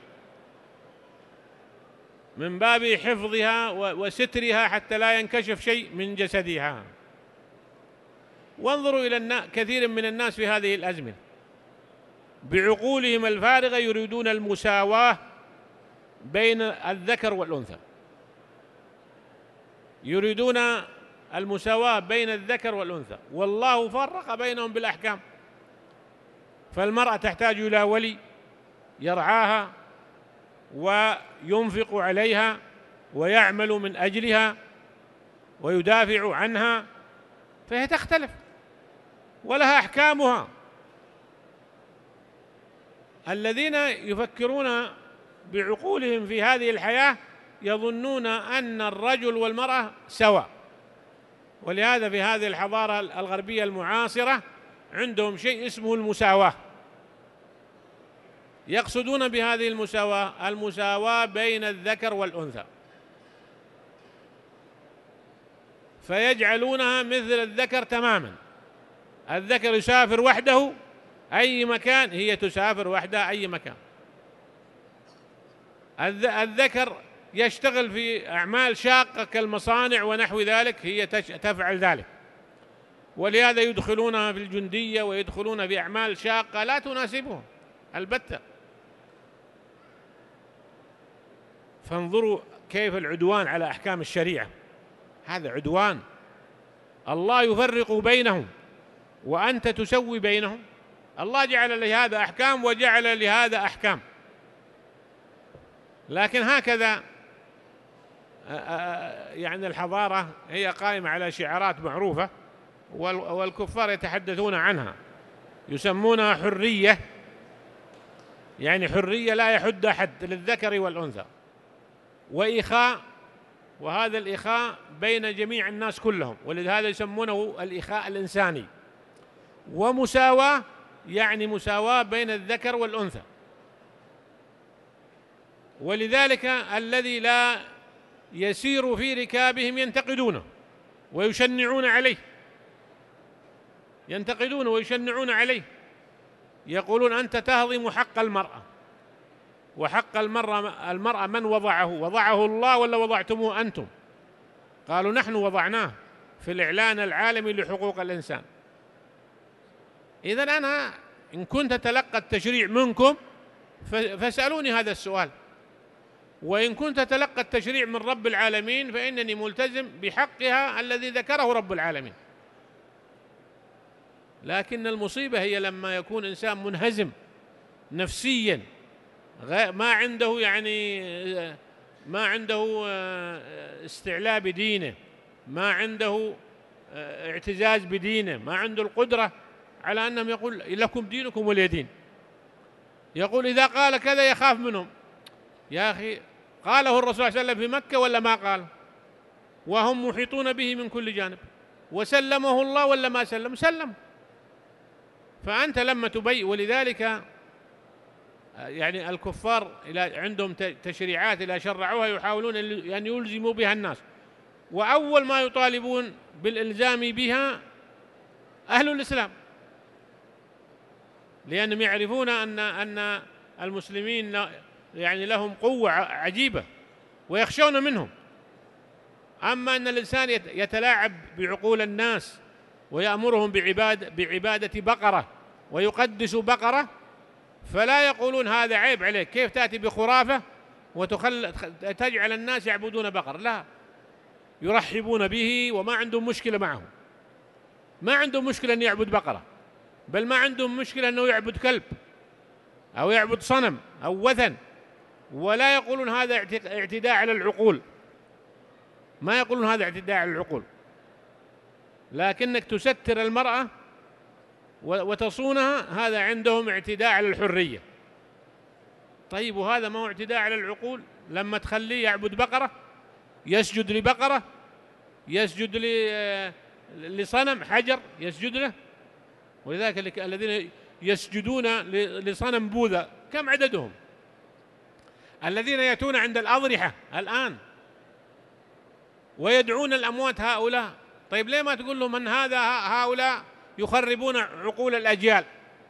من باب حفظها وسترها حتى لا ينكشف شيء من جسدها. وانظروا إلى كثير من الناس في هذه الأزمنة بعقولهم الفارغة يريدون المساواة بين الذكر والأنثى، يريدون المساواة بين الذكر والأنثى، والله فرق بينهم بالأحكام. فالمرأة تحتاج إلى ولي يرعاها وينفق عليها ويعمل من أجلها ويدافع عنها، فهي تختلف ولها أحكامها. الذين يفكرون بعقولهم في هذه الحياة يظنون أن الرجل والمرأة سواء، ولهذا في هذه الحضارة الغربية المعاصرة عندهم شيء اسمه المساواة، يقصدون بهذه المساواة المساواة بين الذكر والأنثى، فيجعلونها مثل الذكر تماما. الذكر يسافر وحده أي مكان، هي تسافر وحدها أي مكان. الذكر يشتغل في أعمال شاقة كالمصانع ونحو ذلك، هي تفعل ذلك، ولهذا يدخلونها في الجندية ويدخلون في أعمال شاقة لا تناسبهم البتة. فانظروا كيف العدوان على أحكام الشريعة، هذا عدوان. الله يفرق بينهم وأنت تسوي بينهم. الله جعل لهذا أحكام وجعل لهذا أحكام، لكن هكذا يعني الحضارة هي قائمة على شعارات معروفة والكفار يتحدثون عنها، يسمونها حرية، يعني حرية لا يحد أحد للذكر والأنثى، وإخاء، وهذا الإخاء بين جميع الناس كلهم، ولهذا يسمونه الإخاء الإنساني. ومساواة يعني مساواة بين الذكر والأنثى، ولذلك الذي لا يسير في ركابهم ينتقدونه ويشنعون عليه، ينتقدونه ويشنعون عليه، يقولون أنت تهضم حق المرأة وحق المرأة المرأة من وضعه؟ وضعه الله ولا وضعتموه أنتم؟ قالوا نحن وضعناه في الإعلان العالمي لحقوق الإنسان. إذن أنا إن كنت أتلقى التشريع منكم فاسألوني هذا السؤال، وإن كنت أتلقى التشريع من رب العالمين فإنني ملتزم بحقها الذي ذكره رب العالمين. لكن المصيبة هي لما يكون إنسان منهزم نفسيا، ما عنده يعني ما عنده استعلاء بدينه، ما عنده اعتزاز بدينه، ما عنده القدرة على أنهم يقول لكم دينكم ولي دين. يقول إذا قال كذا يخاف منهم. يا أخي قاله الرسول صلى الله عليه وسلم في مكة ولا ما قال؟ وهم محيطون به من كل جانب، وسلمه الله ولا ما سلم؟ سلم. فأنت لما تبين، ولذلك يعني الكفار إلى عندهم تشريعات إذا شرعوها يحاولون أن يلزموا بها الناس، وأول ما يطالبون بالإلزام بها أهل الإسلام، لأنهم يعرفون أن أن المسلمين يعني لهم قوة عجيبة ويخشون منهم. أما أن الإنسان يتلاعب بعقول الناس ويأمرهم بعبادة بعبادة بقرة ويقدس بقرة، فلا يقولون هذا عيب عليك، كيف تأتي بخرافة وتجعل الناس يعبدون بقر؟ لا، يرحبون به وما عندهم مشكلة معه، ما عندهم مشكلة أن يعبد بقرة، بل ما عندهم مشكلة أنه يعبد كلب أو يعبد صنم أو وثن، ولا يقولون هذا اعتداء على العقول، ما يقولون هذا اعتداء على العقول، لكنك تستر المرأة وتصونها هذا عندهم اعتداء على الحرية. طيب وهذا ما هو اعتداء على العقول لما تخليه يعبد بقرة، يسجد لبقرة، يسجد لصنم حجر يسجد له؟ ولذلك الذين يسجدون لصنم بوذا كم عددهم؟ الذين يأتون عند الأضرحة الآن ويدعون الأموات هؤلاء. طيب ليه ما تقول لهم أن هذا هؤلاء يخربون عقول الأجيال؟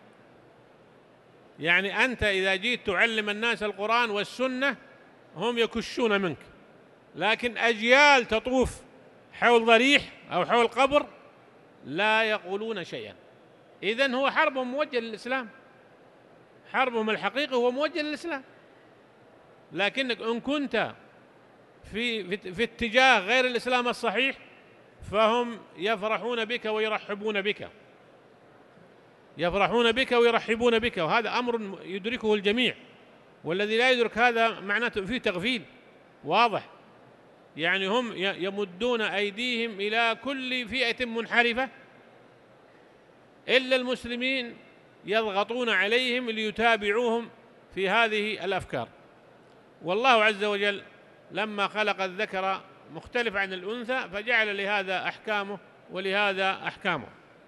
يعني أنت إذا جيت تعلم الناس القرآن والسنة هم يكشون منك، لكن أجيال تطوف حول ضريح أو حول قبر لا يقولون شيئا. إذن هو حربهم موجه للإسلام، حربهم الحقيقي هو موجه للإسلام. لكنك إن كنت في, في, في اتجاه غير الإسلام الصحيح فهم يفرحون بك ويرحبون بك، يفرحون بك ويرحبون بك، وهذا أمر يدركه الجميع، والذي لا يدرك هذا معناته فيه تغفيل واضح. يعني هم يمدون أيديهم إلى كل فئة منحرفة إلا المسلمين يضغطون عليهم ليتابعوهم في هذه الأفكار. والله عز وجل لما خلق الذكر مختلف عن الأنثى فجعل لهذا أحكامه ولهذا أحكامه،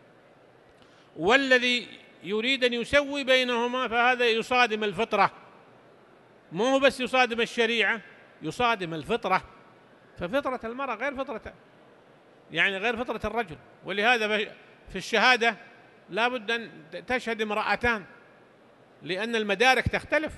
والذي يريد أن يسوي بينهما فهذا يصادم الفطرة، مو هو بس يصادم الشريعة، يصادم الفطرة. ففطرة المرأة غير فطرة يعني غير فطرة الرجل، ولهذا في الشهادة لا بد أن تشهد امرأتان لأن المدارك تختلف،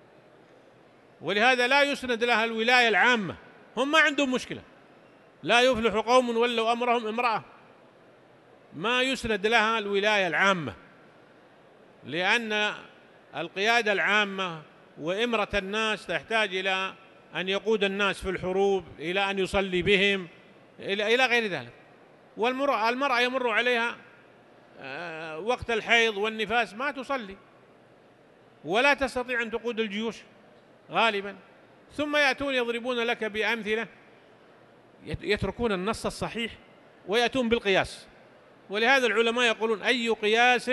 ولهذا لا يسند لها الولاية العامة. هم ما عندهم مشكلة، لا يفلح قوم ولوا أمرهم امرأة، ما يسند لها الولاية العامة، لأن القيادة العامة وإمرة الناس تحتاج إلى أن يقود الناس في الحروب، إلى أن يصلي بهم، إلى إلى غير ذلك. والمرأة المرأة يمر عليها وقت الحيض والنفاس ما تصلي ولا تستطيع أن تقود الجيوش غالبا، ثم يأتون يضربون لك بأمثلة يتركون النص الصحيح ويأتون بالقياس. ولهذا العلماء يقولون أي قياس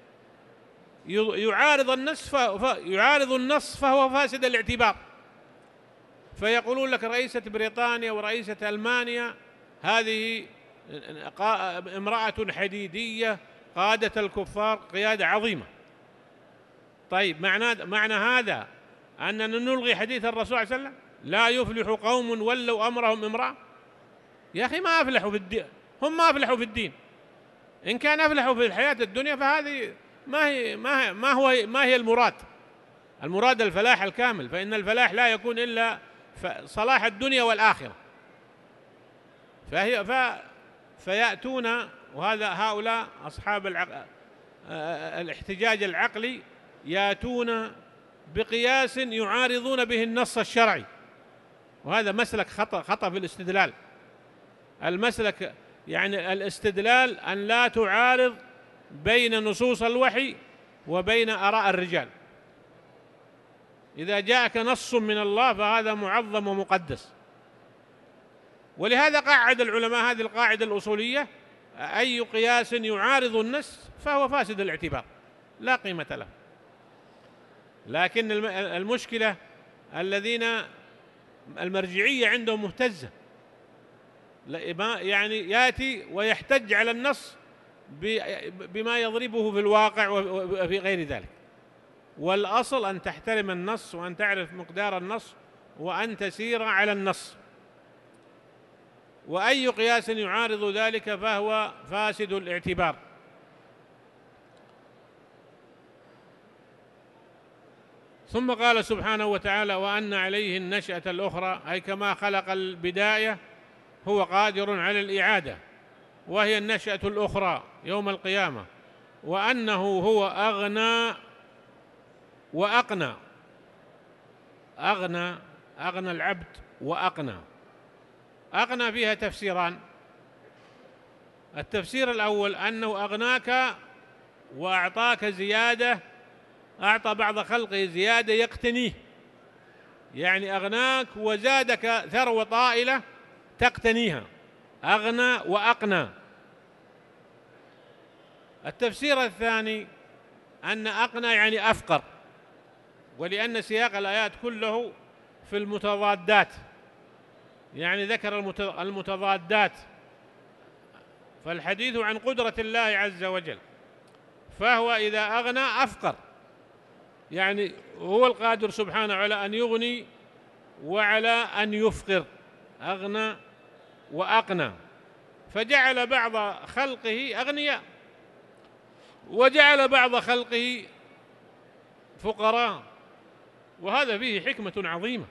يعارض النص يعارض النص فهو فاسد الاعتبار. فيقولون لك رئيسة بريطانيا ورئيسة ألمانيا هذه امرأة حديدية قادة الكفار قيادة عظيمة. طيب معنى معنى هذا أننا نلغي حديث الرسول صلى الله عليه وسلم لا يفلح قوم ولوا أمرهم امرأة؟ يا أخي ما أفلحوا في الدين، هم ما أفلحوا في الدين. إن كان أفلحوا في الحياة الدنيا فهذه ما هي ما هي ما هو ما هي المراد. المراد الفلاح الكامل، فإن الفلاح لا يكون إلا صلاح الدنيا والآخرة. فهي ف فيأتون، وهذا هؤلاء أصحاب العق... الاحتجاج العقلي يأتون بقياس يعارضون به النص الشرعي، وهذا مسلك خطأ خطأ في الاستدلال. المسلك يعني الاستدلال أن لا تعارض بين نصوص الوحي وبين آراء الرجال. إذا جاءك نص من الله فهذا معظم ومقدس، ولهذا قاعد العلماء هذه القاعدة الأصولية: أي قياس يعارض النص فهو فاسد الاعتبار لا قيمة له. لكن المشكلة الذين المرجعية عندهم مهتزة، يعني يأتي ويحتج على النص بما يضربه في الواقع وفي غير ذلك. والأصل أن تحترم النص وأن تعرف مقدار النص وأن تسير على النص، وأي قياس يعارض ذلك فهو فاسد الاعتبار. ثم قال سبحانه وتعالى: وأن عليه النشأة الأخرى، أي كما خلق البداية هو قادر على الإعادة، وهي النشأة الأخرى يوم القيامة، وأنه هو أغنى وأقنى. أغنى أغنى العبد وأقنى. أغنى فيها تفسيران: التفسير الأول أنه أغناك وأعطاك زيادة، أعطى بعض خلقه زيادة يقتنيه، يعني أغناك وزادك ثروة طائلة تقتنيها، أغنى وأقنى. التفسير الثاني أن أقنى يعني أفقر، ولأن سياق الآيات كله في المتضادات، يعني ذكر المتضادات، فالحديث عن قدرة الله عز وجل، فهو إذا أغنى أفقر، يعني هو القادر سبحانه على أن يغني وعلى أن يفقر، أغنى وأقنى، فجعل بعض خلقه أغنياء وجعل بعض خلقه فقراء، وهذا فيه حكمة عظيمة،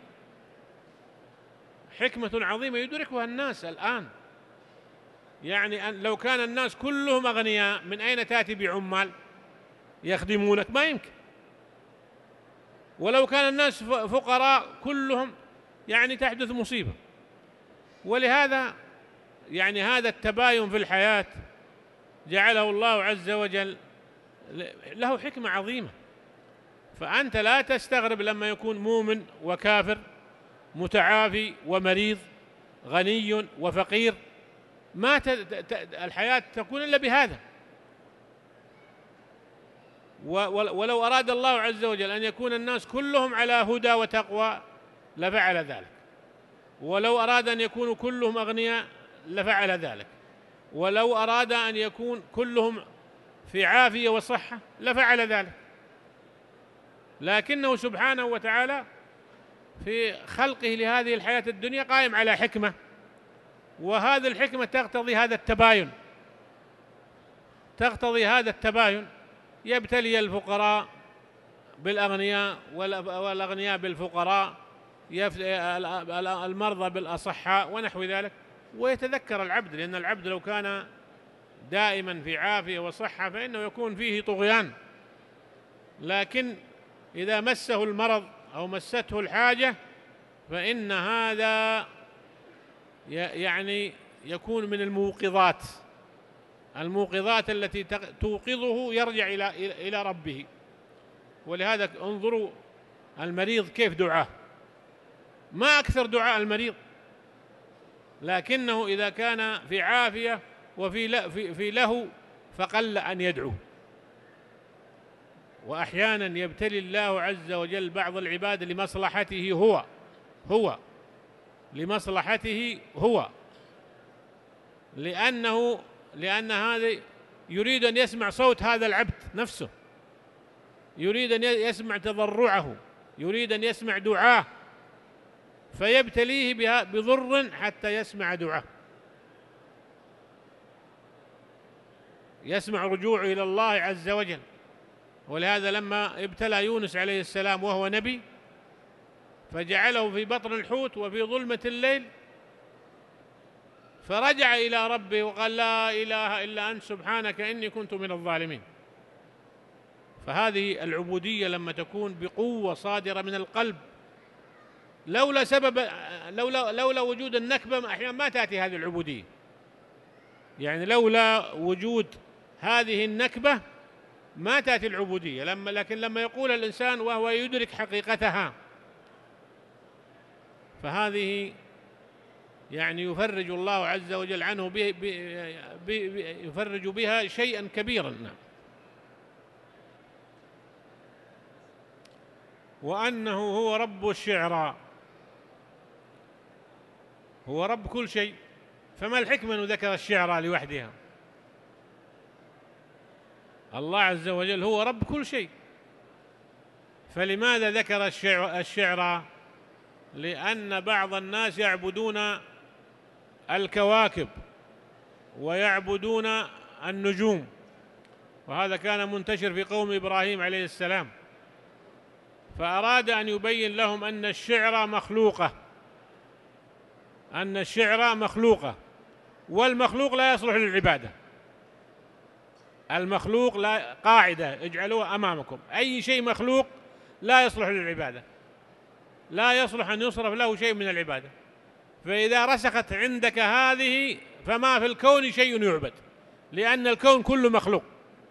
حكمة عظيمة يدركها الناس الآن. يعني أن لو كان الناس كلهم أغنياء من أين تأتي بعمال يخدمونك؟ ما يمكن. ولو كان الناس فقراء كلهم يعني تحدث مصيبة. ولهذا يعني هذا التباين في الحياة جعله الله عز وجل له حكمة عظيمة. فأنت لا تستغرب لما يكون مؤمن وكافر، متعافي ومريض، غني وفقير، ما ت... ت... الحياة تكون إلا بهذا. و... ولو أراد الله عز وجل أن يكون الناس كلهم على هدى وتقوى لفعل ذلك، ولو أراد أن يكونوا كلهم أغنياء لفعل ذلك، ولو أراد أن يكون كلهم في عافية وصحة لفعل ذلك. لكنه سبحانه وتعالى في خلقه لهذه الحياة الدنيا قائم على حكمة، وهذه الحكمة تقتضي هذا التباين، تقتضي هذا التباين، يبتلي الفقراء بالأغنياء والأغنياء بالفقراء، المرضى بالأصحاء ونحو ذلك، ويتذكر العبد، لأن العبد لو كان دائما في عافية وصحة فإنه يكون فيه طغيان، لكن إذا مسه المرض أو مسته الحاجة فإن هذا يعني يكون من الموقظات، الموقظات التي توقظه يرجع إلى إلى ربه. ولهذا انظروا المريض كيف دعاه، ما أكثر دعاء المريض، لكنه إذا كان في عافية وفي في له فقل أن يدعو. وأحيانا يبتلي الله عز وجل بعض العباد لمصلحته هو هو لمصلحته هو لأنه لأن هذا يريد أن يسمع صوت هذا العبد نفسه، يريد أن يسمع تضرعه، يريد أن يسمع دعاه، فيبتليه بضر حتى يسمع دعاه، يسمع رجوعه إلى الله عز وجل. ولهذا لما ابتلى يونس عليه السلام وهو نبي فجعله في بطن الحوت وفي ظلمة الليل، فرجع إلى ربه وقال لا إله إلا أنت سبحانك إني كنت من الظالمين. فهذه العبودية لما تكون بقوة صادرة من القلب، لولا سبب لولا لولا وجود النكبة أحيانا ما تأتي هذه العبودية، يعني لولا وجود هذه النكبة ما تأتي العبودية. لما لكن لما يقول الإنسان وهو يدرك حقيقتها فهذه يعني يفرج الله عز وجل عنه به يفرج بها شيئا كبيرا. نعم. وأنه هو رب الشعرى، هو رب كل شيء، فما الحكمة أنه ذكر الشعرى لوحدها؟ الله عز وجل هو رب كل شيء، فلماذا ذكر الشعرى؟ لأن بعض الناس يعبدون الكواكب ويعبدون النجوم، وهذا كان منتشر في قوم إبراهيم عليه السلام، فأراد أن يبين لهم أن الشعر مخلوقة، أن الشعر مخلوقة، والمخلوق لا يصلح للعبادة. المخلوق لا، قاعدة اجعلوها أمامكم، أي شيء مخلوق لا يصلح للعبادة، لا يصلح أن يصرف له شيء من العبادة. فإذا رسخت عندك هذه فما في الكون شيء يعبد، لأن الكون كله مخلوق.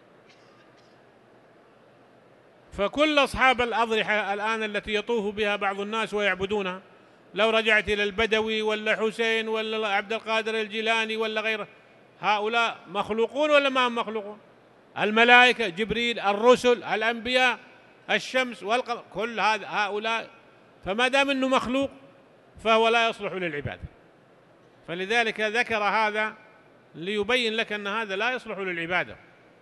فكل أصحاب الأضرحة الآن التي يطوف بها بعض الناس ويعبدونها، لو رجعت إلى البدوي ولا حسين ولا عبد القادر الجيلاني ولا غيره، هؤلاء مخلوقون ولا ما هم مخلوقون؟ الملائكة، جبريل، الرسل، الأنبياء، الشمس والقمر، كل هذا هؤلاء، فما دام أنه مخلوق فهو لا يصلح للعبادة. فلذلك ذكر هذا ليبين لك أن هذا لا يصلح للعبادة.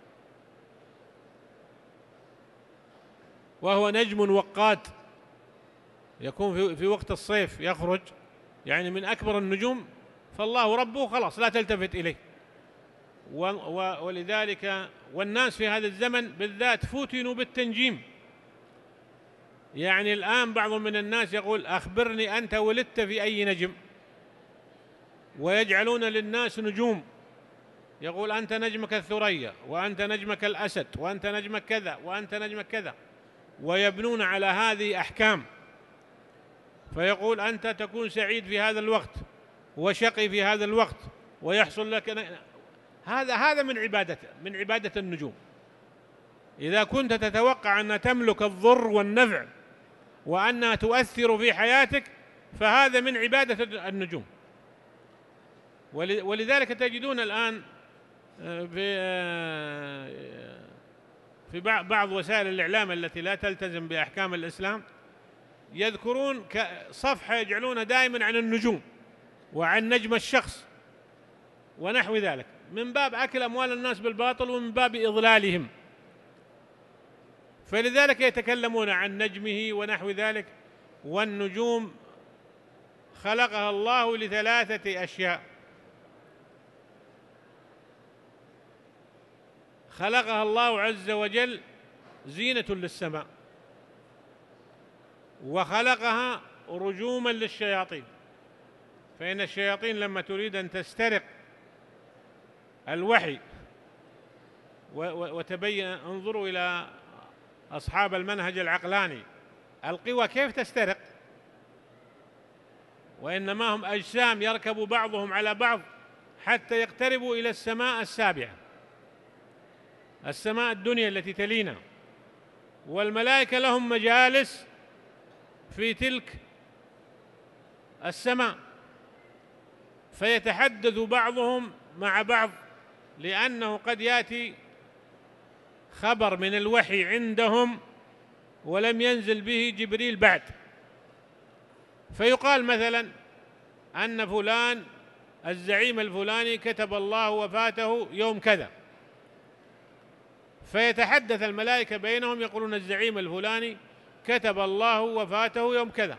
وهو نجم وقاد يكون في في وقت الصيف يخرج، يعني من أكبر النجوم، فالله ربه خلاص لا تلتفت إليه. ولذلك والناس في هذا الزمن بالذات فتنوا بالتنجيم. يعني الآن بعض من الناس يقول أخبرني أنت ولدت في أي نجم، ويجعلون للناس نجوم، يقول أنت نجمك الثريا، وأنت نجمك الأسد، وأنت نجمك كذا، وأنت نجمك كذا، ويبنون على هذه أحكام. فيقول أنت تكون سعيد في هذا الوقت وشقي في هذا الوقت ويحصل لك هذا هذا من عبادة من عبادة النجوم. إذا كنت تتوقع أن تملك الضر والنفع وأنها تؤثر في حياتك فهذا من عبادة النجوم. ولذلك تجدون الآن في في بعض وسائل الإعلام التي لا تلتزم بأحكام الإسلام يذكرون صفحة يجعلونها دائما عن النجوم وعن نجم الشخص ونحو ذلك، من باب أكل أموال الناس بالباطل ومن باب إضلالهم. فلذلك يتكلمون عن نجمه ونحو ذلك. والنجوم خلقها الله لثلاثة أشياء: خلقها الله عز وجل زينة للسماء، وخلقها رجوما للشياطين، فإن الشياطين لما تريد أن تسترق الوحي وتبين، انظروا إلى أصحاب المنهج العقلاني، القوى كيف تسترق؟ وإنما هم أجسام يركب بعضهم على بعض حتى يقتربوا إلى السماء السابعة، السماء الدنيا التي تلينا، والملائكة لهم مجالس في تلك السماء، فيتحدث بعضهم مع بعض، لأنه قد يأتي خبر من الوحي عندهم ولم ينزل به جبريل بعد، فيقال مثلا أن فلان الزعيم الفلاني كتب الله وفاته يوم كذا، فيتحدث الملائكة بينهم يقولون الزعيم الفلاني كتب الله وفاته يوم كذا،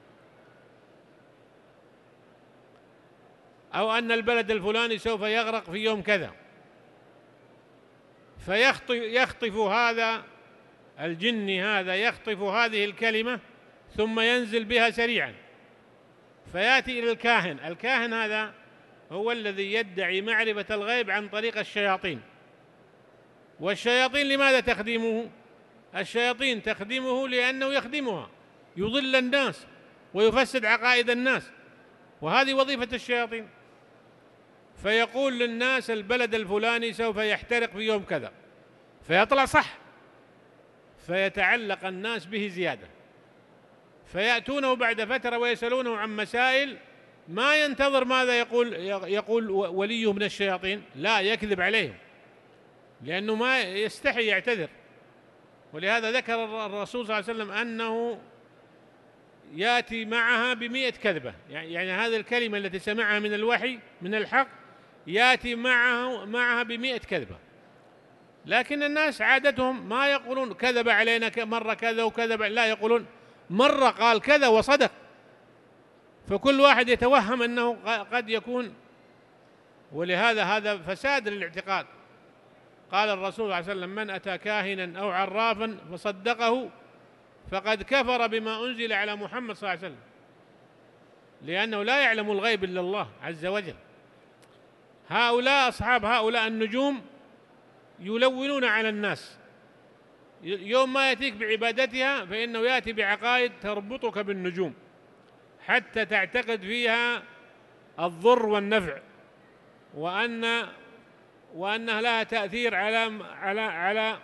أو أن البلد الفلاني سوف يغرق في يوم كذا، فيخطف هذا الجني هذا يخطف هذه الكلمة ثم ينزل بها سريعا فيأتي إلى الكاهن. الكاهن هذا هو الذي يدعي معرفة الغيب عن طريق الشياطين. والشياطين لماذا تخدمه؟ الشياطين تخدمه لأنه يخدمها، يضل الناس ويفسد عقائد الناس، وهذه وظيفة الشياطين. فيقول للناس البلد الفلاني سوف يحترق في يوم كذا، فيطلع صح، فيتعلق الناس به زيادة، فيأتونه بعد فترة ويسألونه عن مسائل ما ينتظر ماذا يقول يقول وليه من الشياطين، لا، يكذب عليهم لأنه ما يستحي يعتذر. ولهذا ذكر الرسول صلى الله عليه وسلم أنه يأتي معها بمئة كذبة، يعني هذه الكلمة التي سمعها من الوحي من الحق يأتي معها معها بمئة كذبة. لكن الناس عادتهم ما يقولون كذب علينا مرة كذا وكذب، لا، يقولون مرة قال كذا وصدق. فكل واحد يتوهم أنه قد يكون، ولهذا هذا فساد للاعتقاد. قال الرسول صلى الله عليه وسلم: من أتى كاهنا أو عرافا فصدقه فقد كفر بما أنزل على محمد صلى الله عليه وسلم، لأنه لا يعلم الغيب إلا الله عز وجل. هؤلاء أصحاب هؤلاء النجوم يلونون على الناس. يوم ما يأتيك بعبادتها فإنه يأتي بعقائد تربطك بالنجوم حتى تعتقد فيها الضر والنفع، وأن وأنها لها تأثير على على على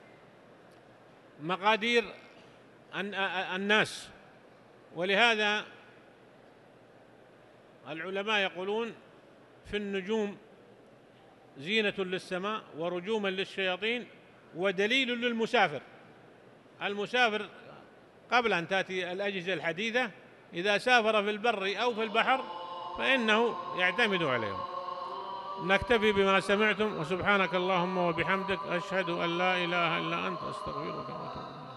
مقادير الناس. ولهذا العلماء يقولون في النجوم زينة للسماء ورجوما للشياطين ودليل للمسافر. المسافر قبل أن تأتي الأجهزة الحديثة إذا سافر في البر أو في البحر فإنه يعتمد عليهم. نكتفي بما سمعتم، وسبحانك اللهم وبحمدك، أشهد أن لا إله إلا أنت، أستغفرك وأتوب إليك.